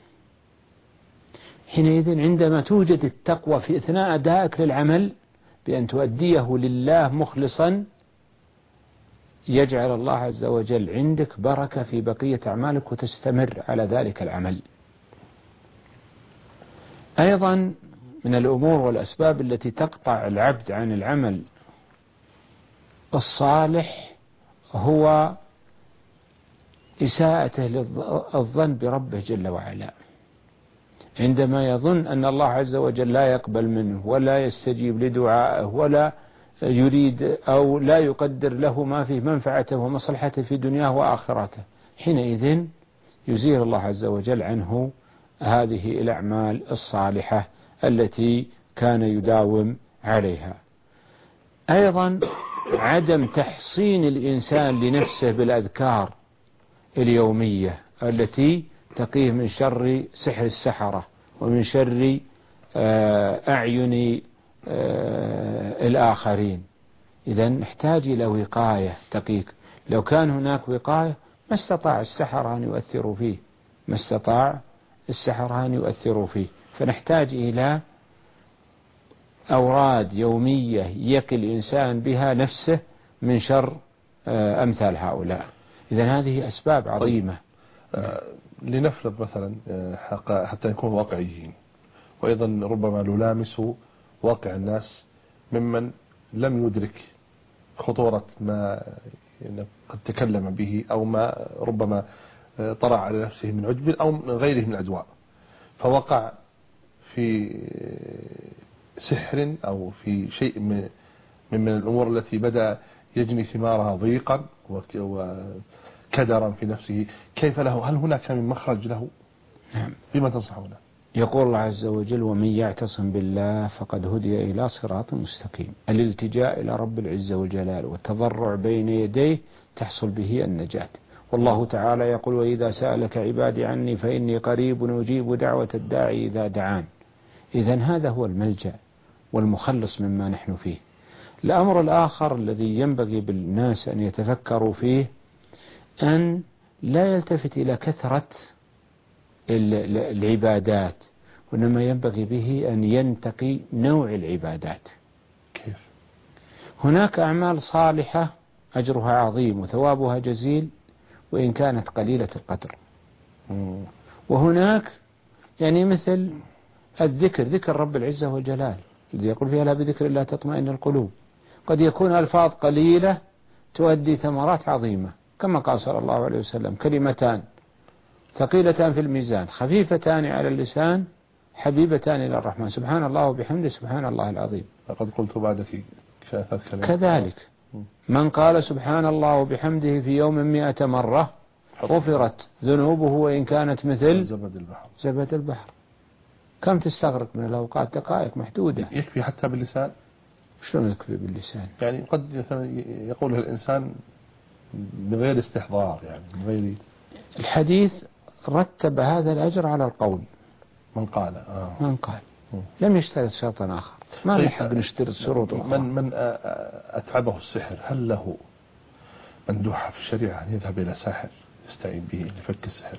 حينئذ عندما توجد التقوى في أثناء أدائك للعمل بأن تؤديه لله مخلصا، يجعل الله عز وجل عندك بركة في بقية أعمالك وتستمر على ذلك العمل. أيضا من الأمور والأسباب التي تقطع العبد عن العمل الصالح هو إساءته للظن بربه جل وعلا، عندما يظن أن الله عز وجل لا يقبل منه ولا يستجيب لدعائه ولا يريد أو لا يقدر له ما فيه منفعته ومصلحته في دنياه وآخرته، حينئذ يزيل الله عز وجل عنه هذه الأعمال الصالحة التي كان يداوم عليها. أيضا عدم تحصين الإنسان لنفسه بالأذكار اليومية التي تقيه من شر سحر السحرة ومن شر أعين الآخرين. إذا نحتاج إلى وقاية تقيك. لو كان هناك وقاية ما استطاع السحرة أن يؤثروا فيه، ما استطاع السحرة أن يؤثروا فيه. فنحتاج إلى أوراد يومية يقي الإنسان بها نفسه من شر أمثال هؤلاء. إذا هذه أسباب عظيمة. لنفرض مثلا حتى نكون واقعيين، وأيضا ربما نلامس واقع الناس ممن لم يدرك خطورة ما قد تكلم به أو ما ربما طرأ على نفسه من عجب أو من غيره من الأدواء، فوقع في سحر أو في شيء من الأمور التي بدأ يجني ثمارها ضيقا وكدرا في نفسه. كيف له؟ هل هناك من مخرج له؟ نعم. بما تنصحونه؟ يقول الله عز وجل: ومن يعتصم بالله فقد هدي إلى صراط مستقيم. الالتجاء إلى رب العزة والجلال والتضرع بين يديه تحصل به النجاة. والله تعالى يقول: وإذا سألك عبادي عني فإني قريب أجيب دعوة الداعي إذا دعان. إذن هذا هو الملجأ والمخلص مما نحن فيه. الأمر الآخر الذي ينبغي بالناس أن يتفكروا فيه أن لا يلتفت إلى كثرة العبادات، وإنما ينبغي به أن ينتقي نوع العبادات. كيف؟ هناك أعمال صالحة أجرها عظيم وثوابها جزيل وإن كانت قليلة القدر، وهناك يعني مثل الذكر، ذكر رب العزة والجلال الذي يقول فيها: لا بذكر الله تطمئن القلوب. قد يكون ألفاظ قليلة تؤدي ثمرات عظيمة، كما قال صلى الله عليه وسلم: كلمتان ثقيلتان في الميزان خفيفتان على اللسان حبيبتان إلى الرحمن، سبحان الله وبحمده سبحان الله العظيم. لقد قلت بعدك كذلك من قال سبحان الله وبحمده في يوم 100 مرة غفرت ذنوبه وإن كانت مثل زبد البحر. كم تستغرق من الأوقات؟ دقائق محدودة. يكفي حتى باللسان؟ شلون يكفي باللسان؟ يعني قد يقولها الإنسان بغير استحضار، يعني بغير. الحديث رتب هذا الأجر على القول. من قال من قال لم يشترط شرطا آخر. ما نحب نشترط شروط أخرى. من أتعبه السحر، هل له مندوحة في الشريعة أن يذهب إلى ساحر يستعين به لفك السحر؟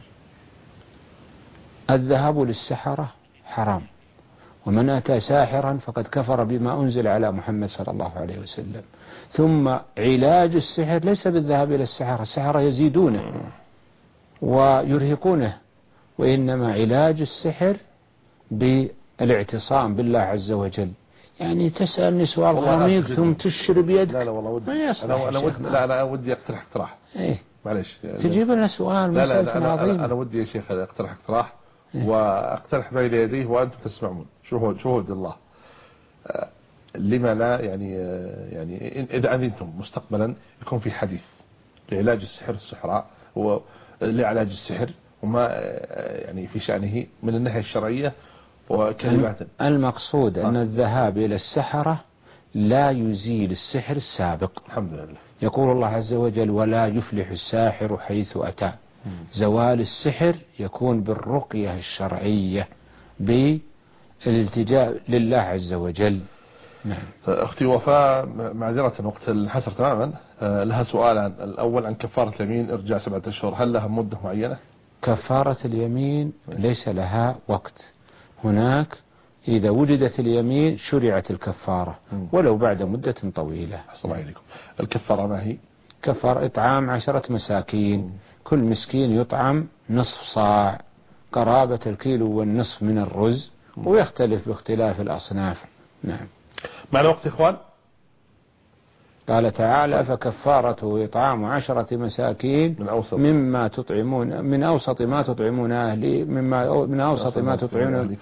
الذهاب للسحرة حرام، ومن أتى ساحرا فقد كفر بما أنزل على محمد صلى الله عليه وسلم. ثم علاج السحر ليس بالذهاب إلى السحرة، السحرة يزيدونه ويرهقونه، وإنما علاج السحر بالاعتصام بالله عز وجل. يعني تسألني سؤال غامض ثم تشر بيدك. لا والله ودي أنا ودي أقترح اقتراح. إيه؟ معليش تجيب لنا سؤال. لا أنا ودي يا شيخ أقترح اقتراح وأقترح بين يديه وأنتم تسمعون. شهود الله. لما لا يعني إذا أذنتم مستقبلا يكون في حديث لعلاج السحر السحراء ولعلاج السحر وما يعني في شأنه من الناحية الشرعية وكلمات. المقصود أن الذهاب إلى السحرة لا يزيل السحر السابق. الحمد لله. يقول الله عز وجل ولا يفلح الساحر حيث أتى. زوال السحر يكون بالرقية الشرعية بالالتجاء لله عز وجل. نعم. أختي وفاء معذرة وقت الحسر تماما، لها سؤالان. الأول عن كفارة اليمين إرجاع 7 أشهر، هل لها مدة معينة؟ كفارة اليمين ليس لها وقت. هناك إذا وجدت اليمين شرعت الكفارة ولو بعد مدة طويلة. أحسن الله إليكم. الكفارة ما هي؟ كفارة إطعام 10 مساكين، كل مسكين يطعم نصف صاع قرابة الكيلو والنصف من الرز، ويختلف باختلاف الأصناف. نعم. مع الوقت إخوان. قال تعالى فكفارته إطعام 10 مساكين مما تطعمون من أوسط ما تطعمون أهلي من أوسط ما تطعمون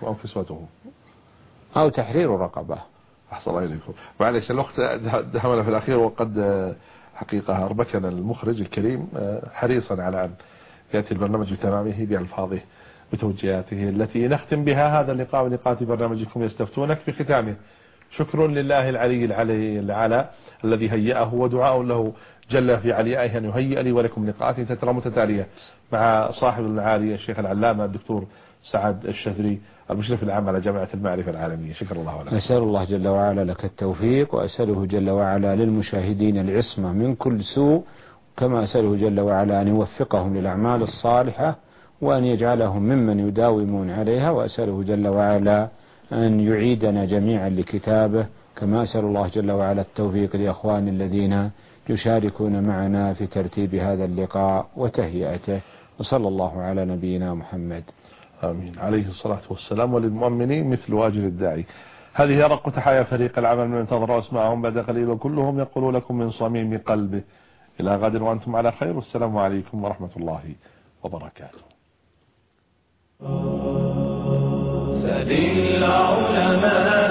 أو تحرير رقبة. أحسن الله إليكم. معلش الوقت دهمنا في الأخير، وقد حقيقة أربكنا المخرج الكريم حريصا على أن يأتي البرنامج بتمامه بألفاظه بتوجيهاته التي نختم بها هذا اللقاء ولقاء برنامجكم يستفتونك. في ختامه شكر لله العلي العلى الذي هيأه، ودعاء له جل في عليائه أن يهيئ لي ولكم لقاءات تترى متتالية مع صاحب المعالي الشيخ العلامة الدكتور سعد الشذري المشرف العام على جامعة المعرفة العالمية. شكر الله لك. أسأل الله جل وعلا لك التوفيق، وأسأله جل وعلا للمشاهدين العصمة من كل سوء، كما أسأله جل وعلا أن يوفقهم للأعمال الصالحة وأن يجعلهم ممن يداومون عليها، وأسأله جل وعلا أن يعيدنا جميعا لكتابه، كما أسأل الله جل وعلا التوفيق لأخوان الذين يشاركون معنا في ترتيب هذا اللقاء وتهيئته. وصلى الله على نبينا محمد. آمين عليه الصلاة والسلام. وللمؤمنين مثل أجر الداعي. هذه أرق تحايا فريق العمل من انتظر أسمعهم بعد قليل، وكلهم يقول لكم من صميم قلبه إلى غد وأنتم على خير، والسلام عليكم ورحمة الله وبركاته. سل العلماء